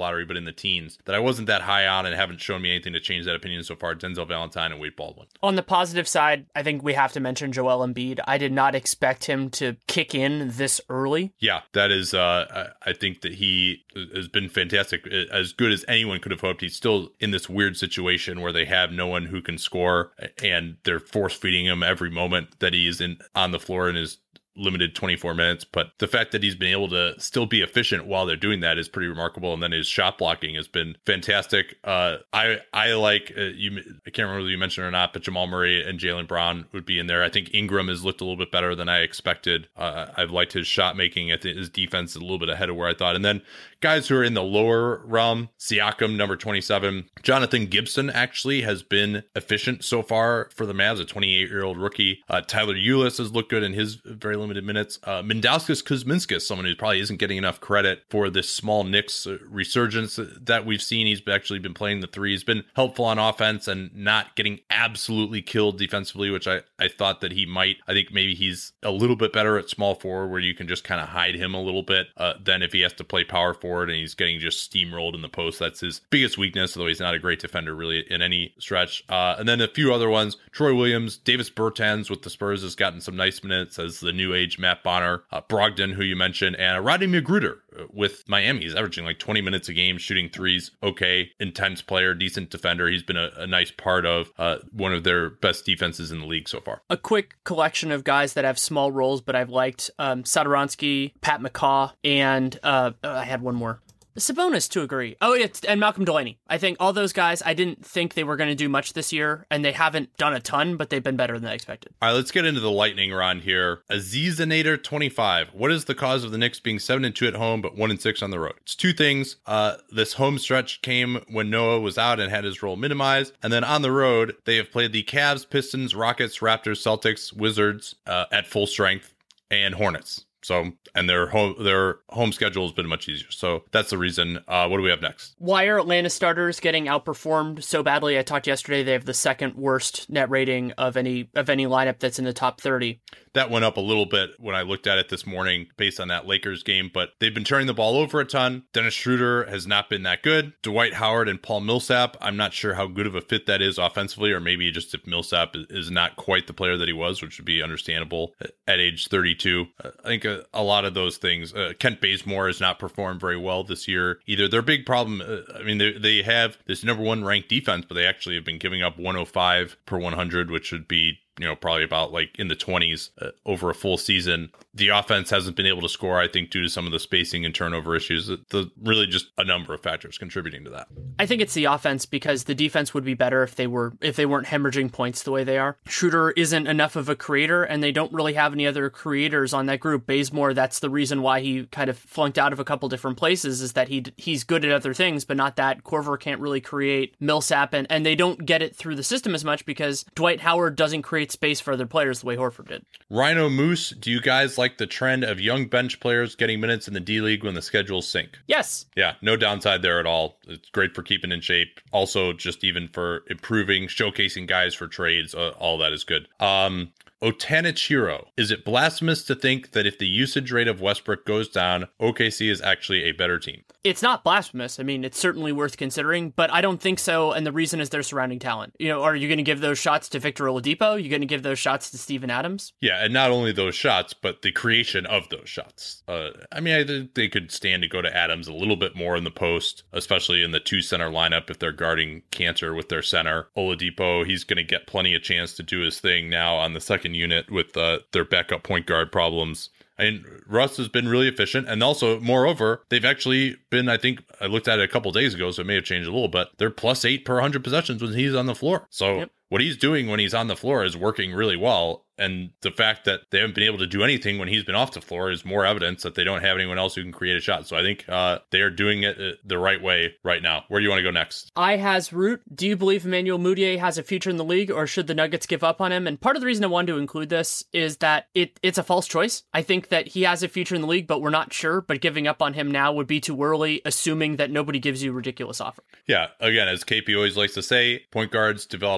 lottery, but in the teens, that I wasn't that high on and haven't shown me anything to change that opinion so far. Denzel Valentine and Wade Baldwin. On the positive side, I think we have to mention Joel Embiid. I did not expect him to kick in this early. Yeah, that is, I think that he has been fantastic, as good as anyone could have hoped. He's still in this weird situation where they have no one who can score, and they're force feeding him every moment that he is on the floor in his limited 24 minutes. But the fact that he's been able to still be efficient while they're doing that is pretty remarkable. And then his shot blocking has been fantastic. I like you. I can't remember whether you mentioned it or not, but Jamal Murray and Jaylen Brown would be in there. I think Ingram has looked a little bit better than I expected. I've liked his shot making. I think his defense is a little bit ahead of where I thought. And then guys who are in the lower realm, Siakam, number 27. Jonathan Gibson actually has been efficient so far for the Mavs, a 28-year-old rookie. Tyler Ulis has looked good in his very limited minutes. Mindauskas Kuzminskas, someone who probably isn't getting enough credit for this small Knicks resurgence that we've seen. He's actually been playing the three. He's been helpful on offense and not getting absolutely killed defensively, which I thought that he might. I think maybe he's a little bit better at small forward, where you can just kind of hide him a little bit than if he has to play power forward and he's getting just steamrolled in the post. That's his biggest weakness, although he's not a great defender really in any stretch. And then a few other ones. Troy Williams, Davis Bertans with the Spurs has gotten some nice minutes as the new age Matt Bonner, Brogdon, who you mentioned, and Rodney McGruder with Miami. He's averaging like 20 minutes a game, shooting threes. Okay, intense player, decent defender. He's been a nice part of one of their best defenses in the league so far. A quick collection of guys that have small roles, but I've liked Satoransky, Pat McCaw, and I had one more. Sabonis, to agree. Oh, and Malcolm Delaney. I think all those guys, I didn't think they were going to do much this year, and they haven't done a ton, but they've been better than I expected. All right, let's get into the lightning round here. Azizanator 25. What is the cause of the Knicks being 7-2 at home, but 1-6 on the road? It's two things. This home stretch came when Noah was out and had his role minimized. And then on the road, they have played the Cavs, Pistons, Rockets, Raptors, Celtics, Wizards at full strength, and Hornets. So, and their home schedule has been much easier. So that's the reason. What do we have next? Why are Atlanta starters getting outperformed so badly? I talked yesterday. They have the second worst net rating of any lineup that's in the top 30. That went up a little bit when I looked at it this morning based on that Lakers game, but they've been turning the ball over a ton. Dennis Schroeder has not been that good. Dwight Howard and Paul Millsap, I'm not sure how good of a fit that is offensively, or maybe just if Millsap is not quite the player that he was, which would be understandable at age 32. I think a lot of those things. Kent Bazemore has not performed very well this year either. Their big problem, they have this number one ranked defense, but they actually have been giving up 105 per 100, which would be probably about like in the 20s over a full season. The offense hasn't been able to score, I think, due to some of the spacing and turnover issues. Really just a number of factors contributing to that. I think it's the offense, because the defense would be better if they weren't hemorrhaging points the way they are. Schroeder isn't enough of a creator, and they don't really have any other creators on that group. Bazemore, that's the reason why he kind of flunked out of a couple different places, is that he's good at other things, but not that. Korver can't really create. Millsap, and they don't get it through the system as much because Dwight Howard doesn't create space for other players the way Horford did. Rhino Moose, do you guys like the trend of young bench players getting minutes in the D-League when the schedules sink? Yes. Yeah, no downside there at all. It's great for keeping in shape. Also, just even for improving, showcasing guys for trades, all that is good. Otanichiro, is it blasphemous to think that if the usage rate of Westbrook goes down, OKC is actually a better team? It's not blasphemous. I mean, it's certainly worth considering, but I don't think so. And the reason is their surrounding talent. Are you going to give those shots to Victor Oladipo? You're going to give those shots to Steven Adams? Yeah, and not only those shots, but the creation of those shots. I think they could stand to go to Adams a little bit more in the post, especially in the two center lineup if they're guarding Cantor with their center. Oladipo, he's going to get plenty of chance to do his thing now on the second unit with their backup point guard problems. And Russ has been really efficient. And also, moreover, they've actually been, I think, I looked at it a couple days ago, so it may have changed a little bit. They're +8 per 100 possessions when he's on the floor. So What he's doing when he's on the floor is working really well. And the fact that they haven't been able to do anything when he's been off the floor is more evidence that they don't have anyone else who can create a shot. So I think they are doing it the right way right now. Where do you want to go next? I has Root. Do you believe Emmanuel Mudiay has a future in the league, or should the Nuggets give up on him? And part of the reason I wanted to include this is that it's a false choice. I think that he has a future in the league, but we're not sure. But giving up on him now would be too early, assuming that nobody gives you a ridiculous offer. Yeah, again, as KP always likes to say, point guards develop late,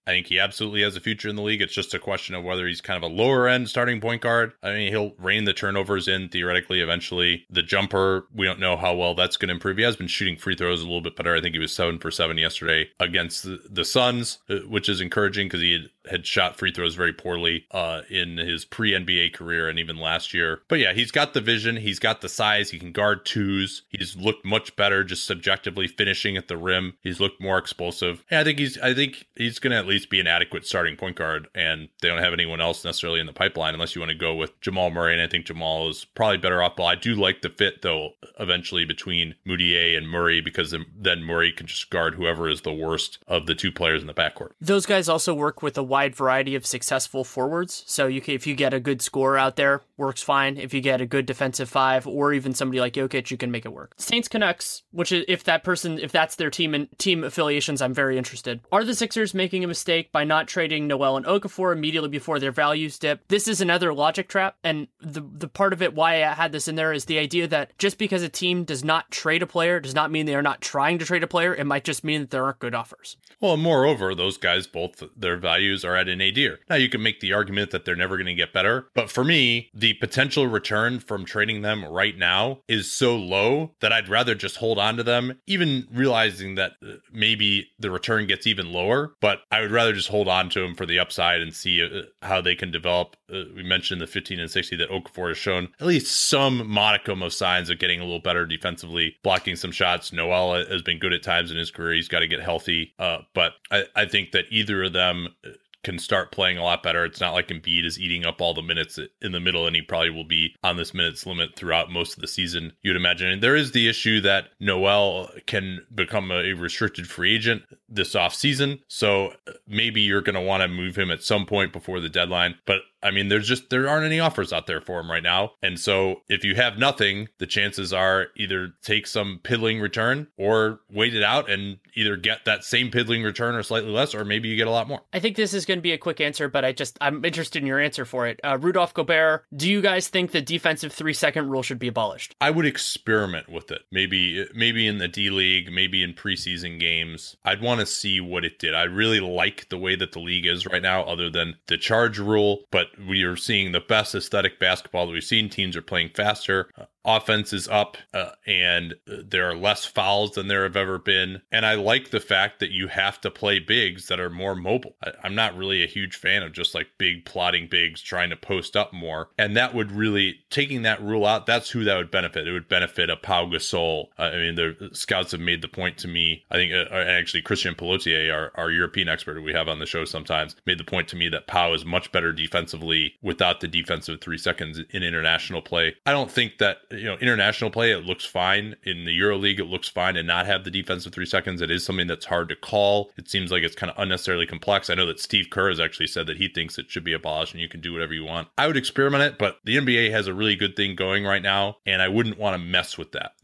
I think he absolutely has a future in the league. It's just a question of whether he's kind of a lower end starting point guard. I mean, he'll rein the turnovers in theoretically eventually. The jumper, we don't know how well that's going to improve. He has been shooting free throws a little bit better. I think he was 7 for 7 yesterday against the Suns, which is encouraging because he had shot free throws very poorly in his pre-NBA career and even last year. But yeah, he's got the vision. He's got the size. He can guard twos. He's looked much better just subjectively finishing at the rim. He's looked more explosive. And I think he's going to at least be an adequate starting point guard, and they don't have anyone else necessarily in the pipeline unless you want to go with Jamal Murray, and I think Jamal is probably better off. But I do like the fit, though, eventually between Mudiay and Murray, because then Murray can just guard whoever is the worst of the two players in the backcourt. Those guys also work with a wide variety of successful forwards. So if you get a good scorer out there, works fine. If you get a good defensive five, or even somebody like Jokic, you can make it work. Saints Canucks, which is if that's their team and team affiliations, I'm very interested. Are the Sixers making a mistake by not trading Noel and Okafor immediately before their values dip? This is another logic trap, and the part of it why I had this in there is the idea that just because a team does not trade a player does not mean they are not trying to trade a player. It might just mean that there aren't good offers. Well, and moreover, those guys, both their values are at an nadir. Now, you can make the argument that they're never going to get better, but for me, the potential return from trading them right now is so low that I'd rather just hold on to them, even realizing that maybe the return gets even lower, but I would rather just hold on to them for the upside and see how they can develop. We mentioned the 15 and 60 that Okafor has shown at least some modicum of signs of getting a little better defensively, blocking some shots. Noel has been good at times in his career. He's got to get healthy. But I think that either of them can start playing a lot better. It's not like Embiid is eating up all the minutes in the middle, and he probably will be on this minutes limit throughout most of the season, you'd imagine. And there is the issue that Noel can become a restricted free agent this offseason, so maybe you're going to want to move him at some point before the deadline. But I mean, there aren't any offers out there for him right now. And so if you have nothing, the chances are either take some piddling return or wait it out and either get that same piddling return or slightly less, or maybe you get a lot more. I think this is going to be a quick answer, but I'm interested in your answer for it. Rudolph Gobert, do you guys think the defensive 3-second rule should be abolished? I would experiment with it. Maybe in the D League, maybe in preseason games. I'd want to see what it did. I really like the way that the league is right now, other than the charge rule, but we are seeing the best aesthetic basketball that we've seen. Teams are playing faster. Offense is up, and there are less fouls than there have ever been. And I like the fact that you have to play bigs that are more mobile. I'm not really a huge fan of just like big plotting bigs trying to post up more. And that would really, taking that rule out, that's who that would benefit. It would benefit a Pau Gasol. I mean, the scouts have made the point to me. I think actually Christian Pelotier, our European expert who we have on the show sometimes, made the point to me that Pau is much better defensively without the defensive 3 seconds in international play. I don't think that, international play, it looks fine. In the EuroLeague, it looks fine to not have the defensive 3 seconds. It is something that's hard to call. It seems like it's kind of unnecessarily complex. I know that Steve Kerr has actually said that he thinks it should be abolished and you can do whatever you want. I would experiment it, but the NBA has a really good thing going right now, and I wouldn't want to mess with that.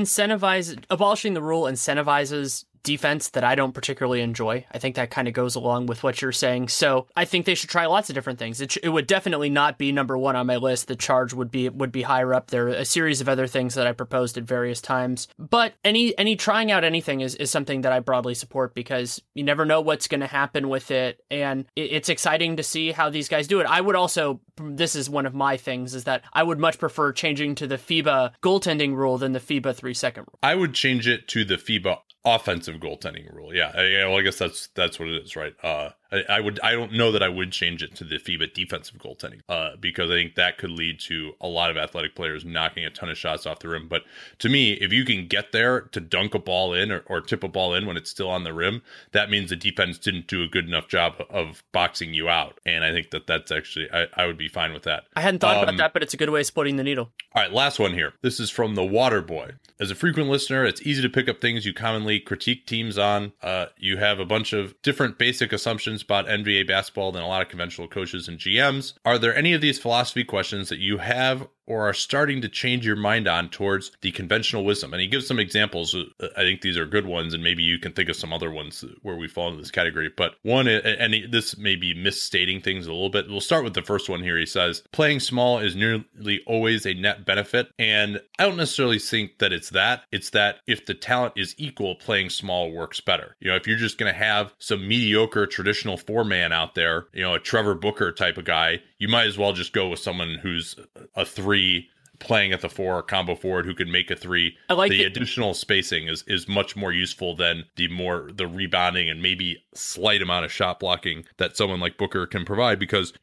Abolishing the rule incentivizes defense that I don't particularly enjoy. I think that kind of goes along with what you're saying. So I think they should try lots of different things. It would definitely not be number one on my list. The charge would be higher up. There are a series of other things that I proposed at various times. But any trying out anything is something that I broadly support, because you never know what's going to happen with it. And it's exciting to see how these guys do it. I would also, this is one of my things, is that I would much prefer changing to the FIBA goaltending rule than the FIBA 3-second rule. I would change it to the FIBA offensive goaltending rule. Yeah. Well, I guess that's what it is, right? I don't know that I would change it to the FIBA defensive goaltending, because I think that could lead to a lot of athletic players knocking a ton of shots off the rim. But to me, if you can get there to dunk a ball in or tip a ball in when it's still on the rim, that means the defense didn't do a good enough job of boxing you out. And I think that's actually, I would be fine with that. I hadn't thought about that, but it's a good way of splitting the needle. All right, last one here. This is from the Water Boy. As a frequent listener, it's easy to pick up things you commonly critique teams on. You have a bunch of different basic assumptions about NBA basketball than a lot of conventional coaches and GMs. Are there any of these philosophy questions that you have or are starting to change your mind on towards the conventional wisdom? And he gives some examples. I think these are good ones, and maybe you can think of some other ones where we fall into this category. But one, and this may be misstating things a little bit. We'll start with the first one here. He says, playing small is nearly always a net benefit. And I don't necessarily think that it's that. It's that if the talent is equal, playing small works better. If you're just going to have some mediocre traditional traditional 4-man out there, a Trevor Booker type of guy, you might as well just go with someone who's a 3 playing at the 4, combo forward who can make a 3. I like the additional spacing is much more useful than the rebounding and maybe slight amount of shot blocking that someone like Booker can provide, because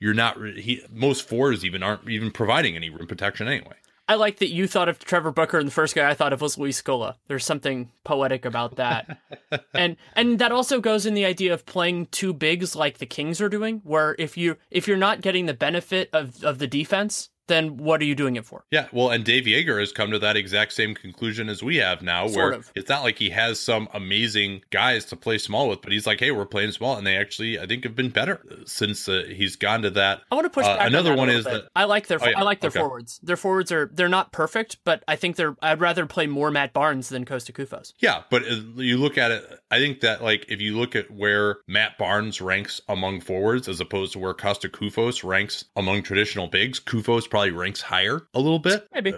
most 4s even aren't even providing any rim protection anyway. I like that you thought of Trevor Booker, and the first guy I thought of was Luis Scola. There's something poetic about that. and that also goes in the idea of playing 2 bigs like the Kings are doing, where if you're not getting the benefit of the defense, then what are you doing it for? Yeah, well, and Dave Yeager has come to that exact same conclusion as we have now, where it's not like he has some amazing guys to play small with, but he's like, hey, we're playing small, and they actually, I think, have been better since he's gone to that. I want to push back another on that one a is bit. that I like their forwards. Their forwards they're not perfect, but I think I'd rather play more Matt Barnes than Kosta Koufos. Yeah, but you look at it, I think that if you look at where Matt Barnes ranks among forwards as opposed to where Kosta Koufos ranks among traditional bigs, Koufos probably ranks higher a little bit. Maybe.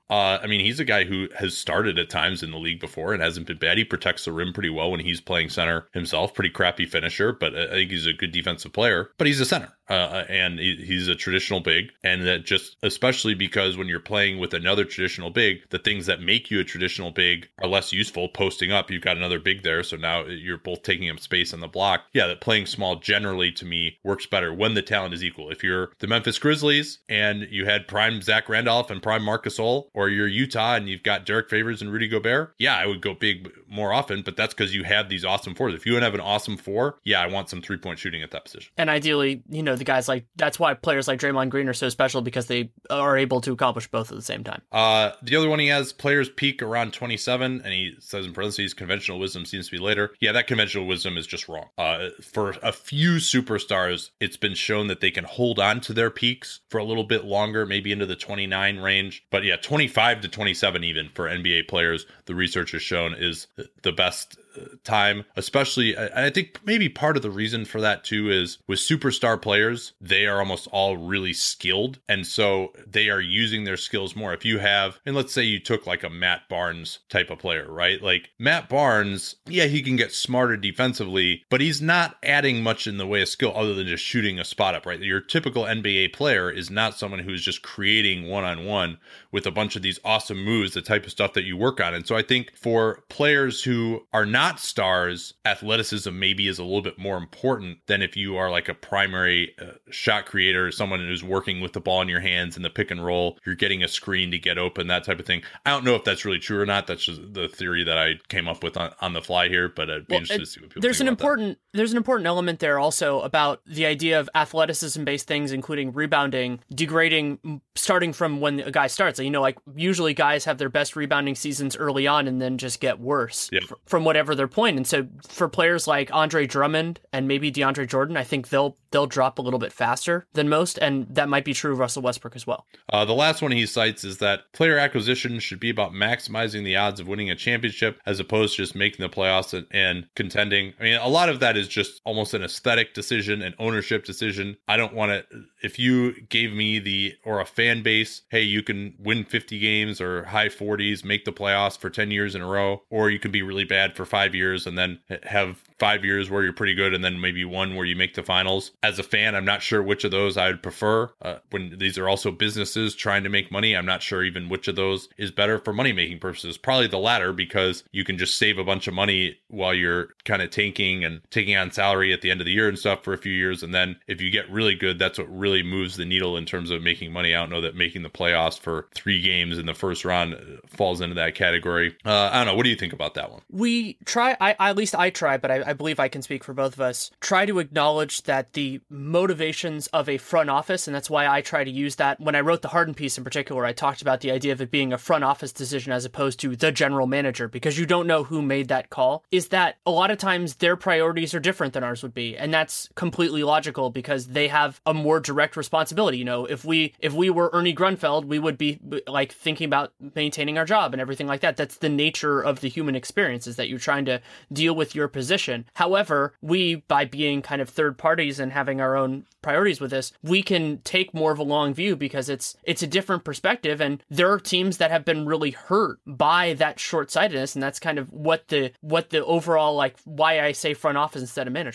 I mean, he's a guy who has started at times in the league before and hasn't been bad. He protects the rim pretty well when he's playing center himself. Pretty crappy finisher, but I think he's a good defensive player. But he's a center. And he's a traditional big, and that just especially because when you're playing with another traditional big, the things that make you a traditional big are less useful. Posting up, you've got another big there, so now you're both taking up space on the block. Yeah, that playing small generally to me works better when the talent is equal. If you're the Memphis Grizzlies and you had prime Zach Randolph and prime Marc Gasol, or you're Utah and you've got Derek Favors and Rudy Gobert, yeah, I would go big more often, but that's because you have these awesome 4s. If you don't have an awesome 4, yeah, I want some 3-point shooting at that position. And ideally, the guys that's why players like Draymond Green are so special, because they are able to accomplish both at the same time. The other one he has, players peak around 27, and he says in parentheses, conventional wisdom seems to be later. Yeah, that conventional wisdom is just wrong. For a few superstars, it's been shown that they can hold on to their peaks for a little bit longer, maybe into the 29 range. But yeah, 25 to 27 even for NBA players, the research has shown is the best time, especially. And I think maybe part of the reason for that too is with superstar players, they are almost all really skilled, and so they are using their skills more. If you have, and let's say you took like a Matt Barnes type of player, right? Like Matt Barnes, yeah, he can get smarter defensively, but he's not adding much in the way of skill other than just shooting a spot up, right? Your typical NBA player is not someone who's just creating one-on-one with a bunch of these awesome moves, the type of stuff that you work on. And so I think for players who are not stars, athleticism maybe is a little bit more important than if you are like a primary shot creator, someone who's working with the ball in your hands in the pick and roll, you're getting a screen to get open, that type of thing. I don't know if that's really true or not. That's just the theory that I came up with on the fly here, but I'd be interested to see what people think about that. There's an important element there also about the idea of athleticism-based things, including rebounding, degrading starting from when a guy starts. Usually guys have their best rebounding seasons early on and then just get worse from whatever their point. And so for players like Andre Drummond and maybe DeAndre Jordan, I think they'll drop a little bit faster than most, and that might be true of Russell Westbrook as well. The last one he cites is that player acquisition should be about maximizing the odds of winning a championship as opposed to just making the playoffs and contending. I mean, a lot of that is just almost an aesthetic decision, an ownership decision. I don't want to, if you gave me or a fan base, hey, you can win 50 games or high 40s, make the playoffs for 10 years in a row, or you can be really bad for 5 years and then have 5 years where you're pretty good and then maybe one where you make the finals. As a fan, I'm not sure which of those I would prefer. When these are also businesses trying to make money, I'm not sure even which of those is better for money-making purposes. Probably the latter, because you can just save a bunch of money while you're kind of tanking and taking on salary at the end of the year and stuff for a few years. And then if you get really good, that's what really moves the needle in terms of making money. I don't know that making the playoffs for 3 games in the first round falls into that category. I don't know. What do you think about that one? We try, at least I try, but I believe I can speak for both of us, try to acknowledge that the motivations of a front office, and that's why I try to use that. When I wrote the Harden piece in particular, I talked about the idea of it being a front office decision as opposed to the general manager, because you don't know who made that call, is that a lot of times their priorities are different than ours would be. And that's completely logical because they have a more direct responsibility. If we were Ernie Grunfeld, we would be like thinking about maintaining our job and everything like that. That's the nature of the human experience, is that you're trying to deal with your position. However, we, by being kind of third parties and having our own priorities with this, we can take more of a long view because it's a different perspective. And there are teams that have been really hurt by that short-sightedness. And that's kind of what the overall, like, why I say front office instead of management.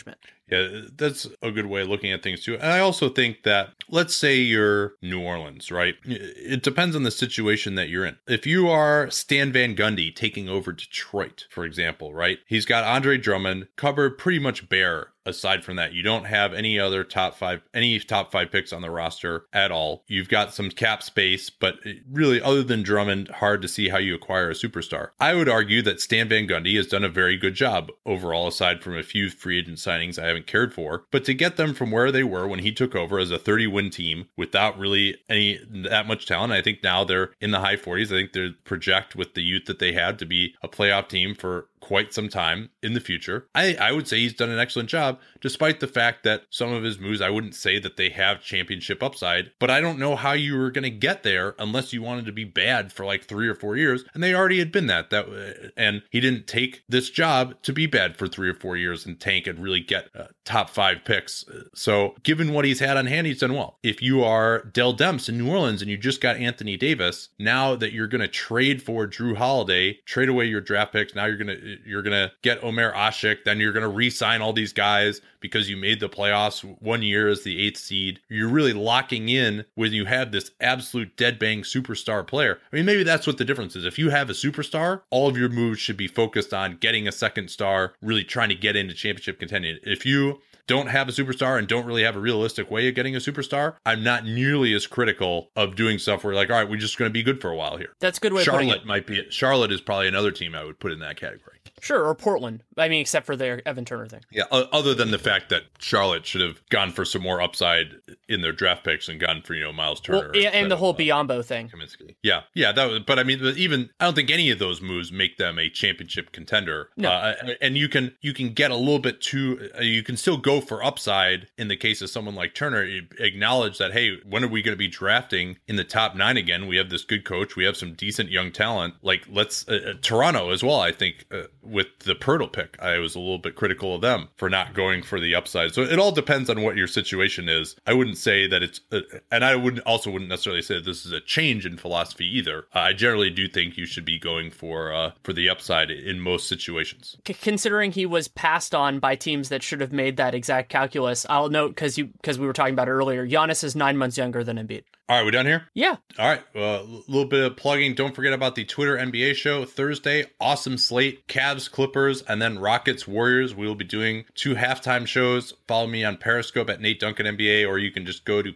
Yeah, that's a good way of looking at things too. And I also think that, let's say you're New Orleans, right? It depends on the situation that you're in. If you are Stan Van Gundy taking over Detroit, for example, right? He's got Andre Drummond covered pretty much bare. Aside from that, you don't have any top five picks on the roster at all. You've got some cap space, but really, other than Drummond, hard to see how you acquire a superstar. I would argue that Stan Van Gundy has done a very good job overall, aside from a few free agent signings I haven't cared for. But to get them from where they were when he took over as a 30-win team without really that much talent, I think now they're in the high 40s. I think they project with the youth that they had to be a playoff team for quite some time in the future. I would say he's done an excellent job, despite the fact that some of his moves, I wouldn't say that they have championship upside, but I don't know how you were going to get there unless you wanted to be bad for like 3 or 4 years. And they already had been that, and he didn't take this job to be bad for 3 or 4 years and tank and really get top 5 picks. So given what he's had on hand, he's done well. If you are Dell Demps in New Orleans and you just got Anthony Davis, now that you're going to trade for Drew Holiday, trade away your draft picks, now you're going to get Omer Ashik, then you're going to re-sign all these guys because you made the playoffs 1 year as the 8th seed. You're really locking in when you have this absolute dead bang superstar player. I mean, maybe that's what the difference is. If you have a superstar, all of your moves should be focused on getting a second star, really trying to get into championship contention. If you don't have a superstar and don't really have a realistic way of getting a superstar, I'm not nearly as critical of doing stuff where like, all right, we're just going to be good for a while here. That's a good way of putting it. Charlotte is probably another team I would put in that category. Sure, or Portland. I mean, except for their Evan Turner thing. Yeah, other than the fact that Charlotte should have gone for some more upside in their draft picks and gone for, Miles Turner. Well, and the whole Biyombo thing. Kaminsky. Yeah, that was, but I mean, even I don't think any of those moves make them a championship contender. No. And you can get a little bit too, you can still go for upside in the case of someone like Turner. You acknowledge that, hey, when are we going to be drafting in the top 9 again? We have this good coach. We have some decent young talent. Like, let's, Toronto as well, I think, with the Pirtle pick, I was a little bit critical of them for not going for the upside. So it all depends on what your situation is. I wouldn't say that it's, and I wouldn't necessarily say that this is a change in philosophy either. I generally do think you should be going for the upside in most situations. Considering he was passed on by teams that should have made that exact calculus, I'll note, because we were talking about it earlier, Giannis is 9 months younger than Embiid. All right, we done here? Yeah. All right, a little bit of plugging. Don't forget about the Twitter NBA show Thursday. Awesome slate, Cavs, Clippers, and then Rockets, Warriors. We will be doing 2 halftime shows. Follow me on Periscope at Nate Duncan NBA, or you can just go to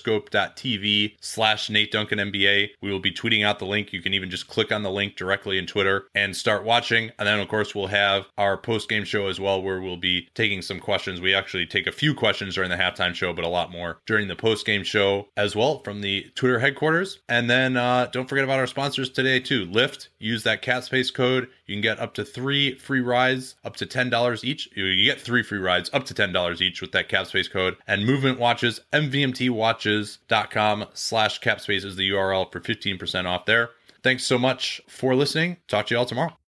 periscope.tv/Nate Duncan NBA. We will be tweeting out the link. You can even just click on the link directly in Twitter and start watching. And then, of course, we'll have our post-game show as well, where we'll be taking some questions. We actually take a few questions during the halftime show, but a lot more during the post-game show as well from the Twitter headquarters. And then don't forget about our sponsors today too. Lyft, use that CapSpace code. You can get up to 3 free rides, up to $10 each. You get 3 free rides, up to $10 each with that CapSpace code. And Movement Watches, mvmtwatches.com/CapSpace is the URL for 15% off there. Thanks so much for listening. Talk to you all tomorrow.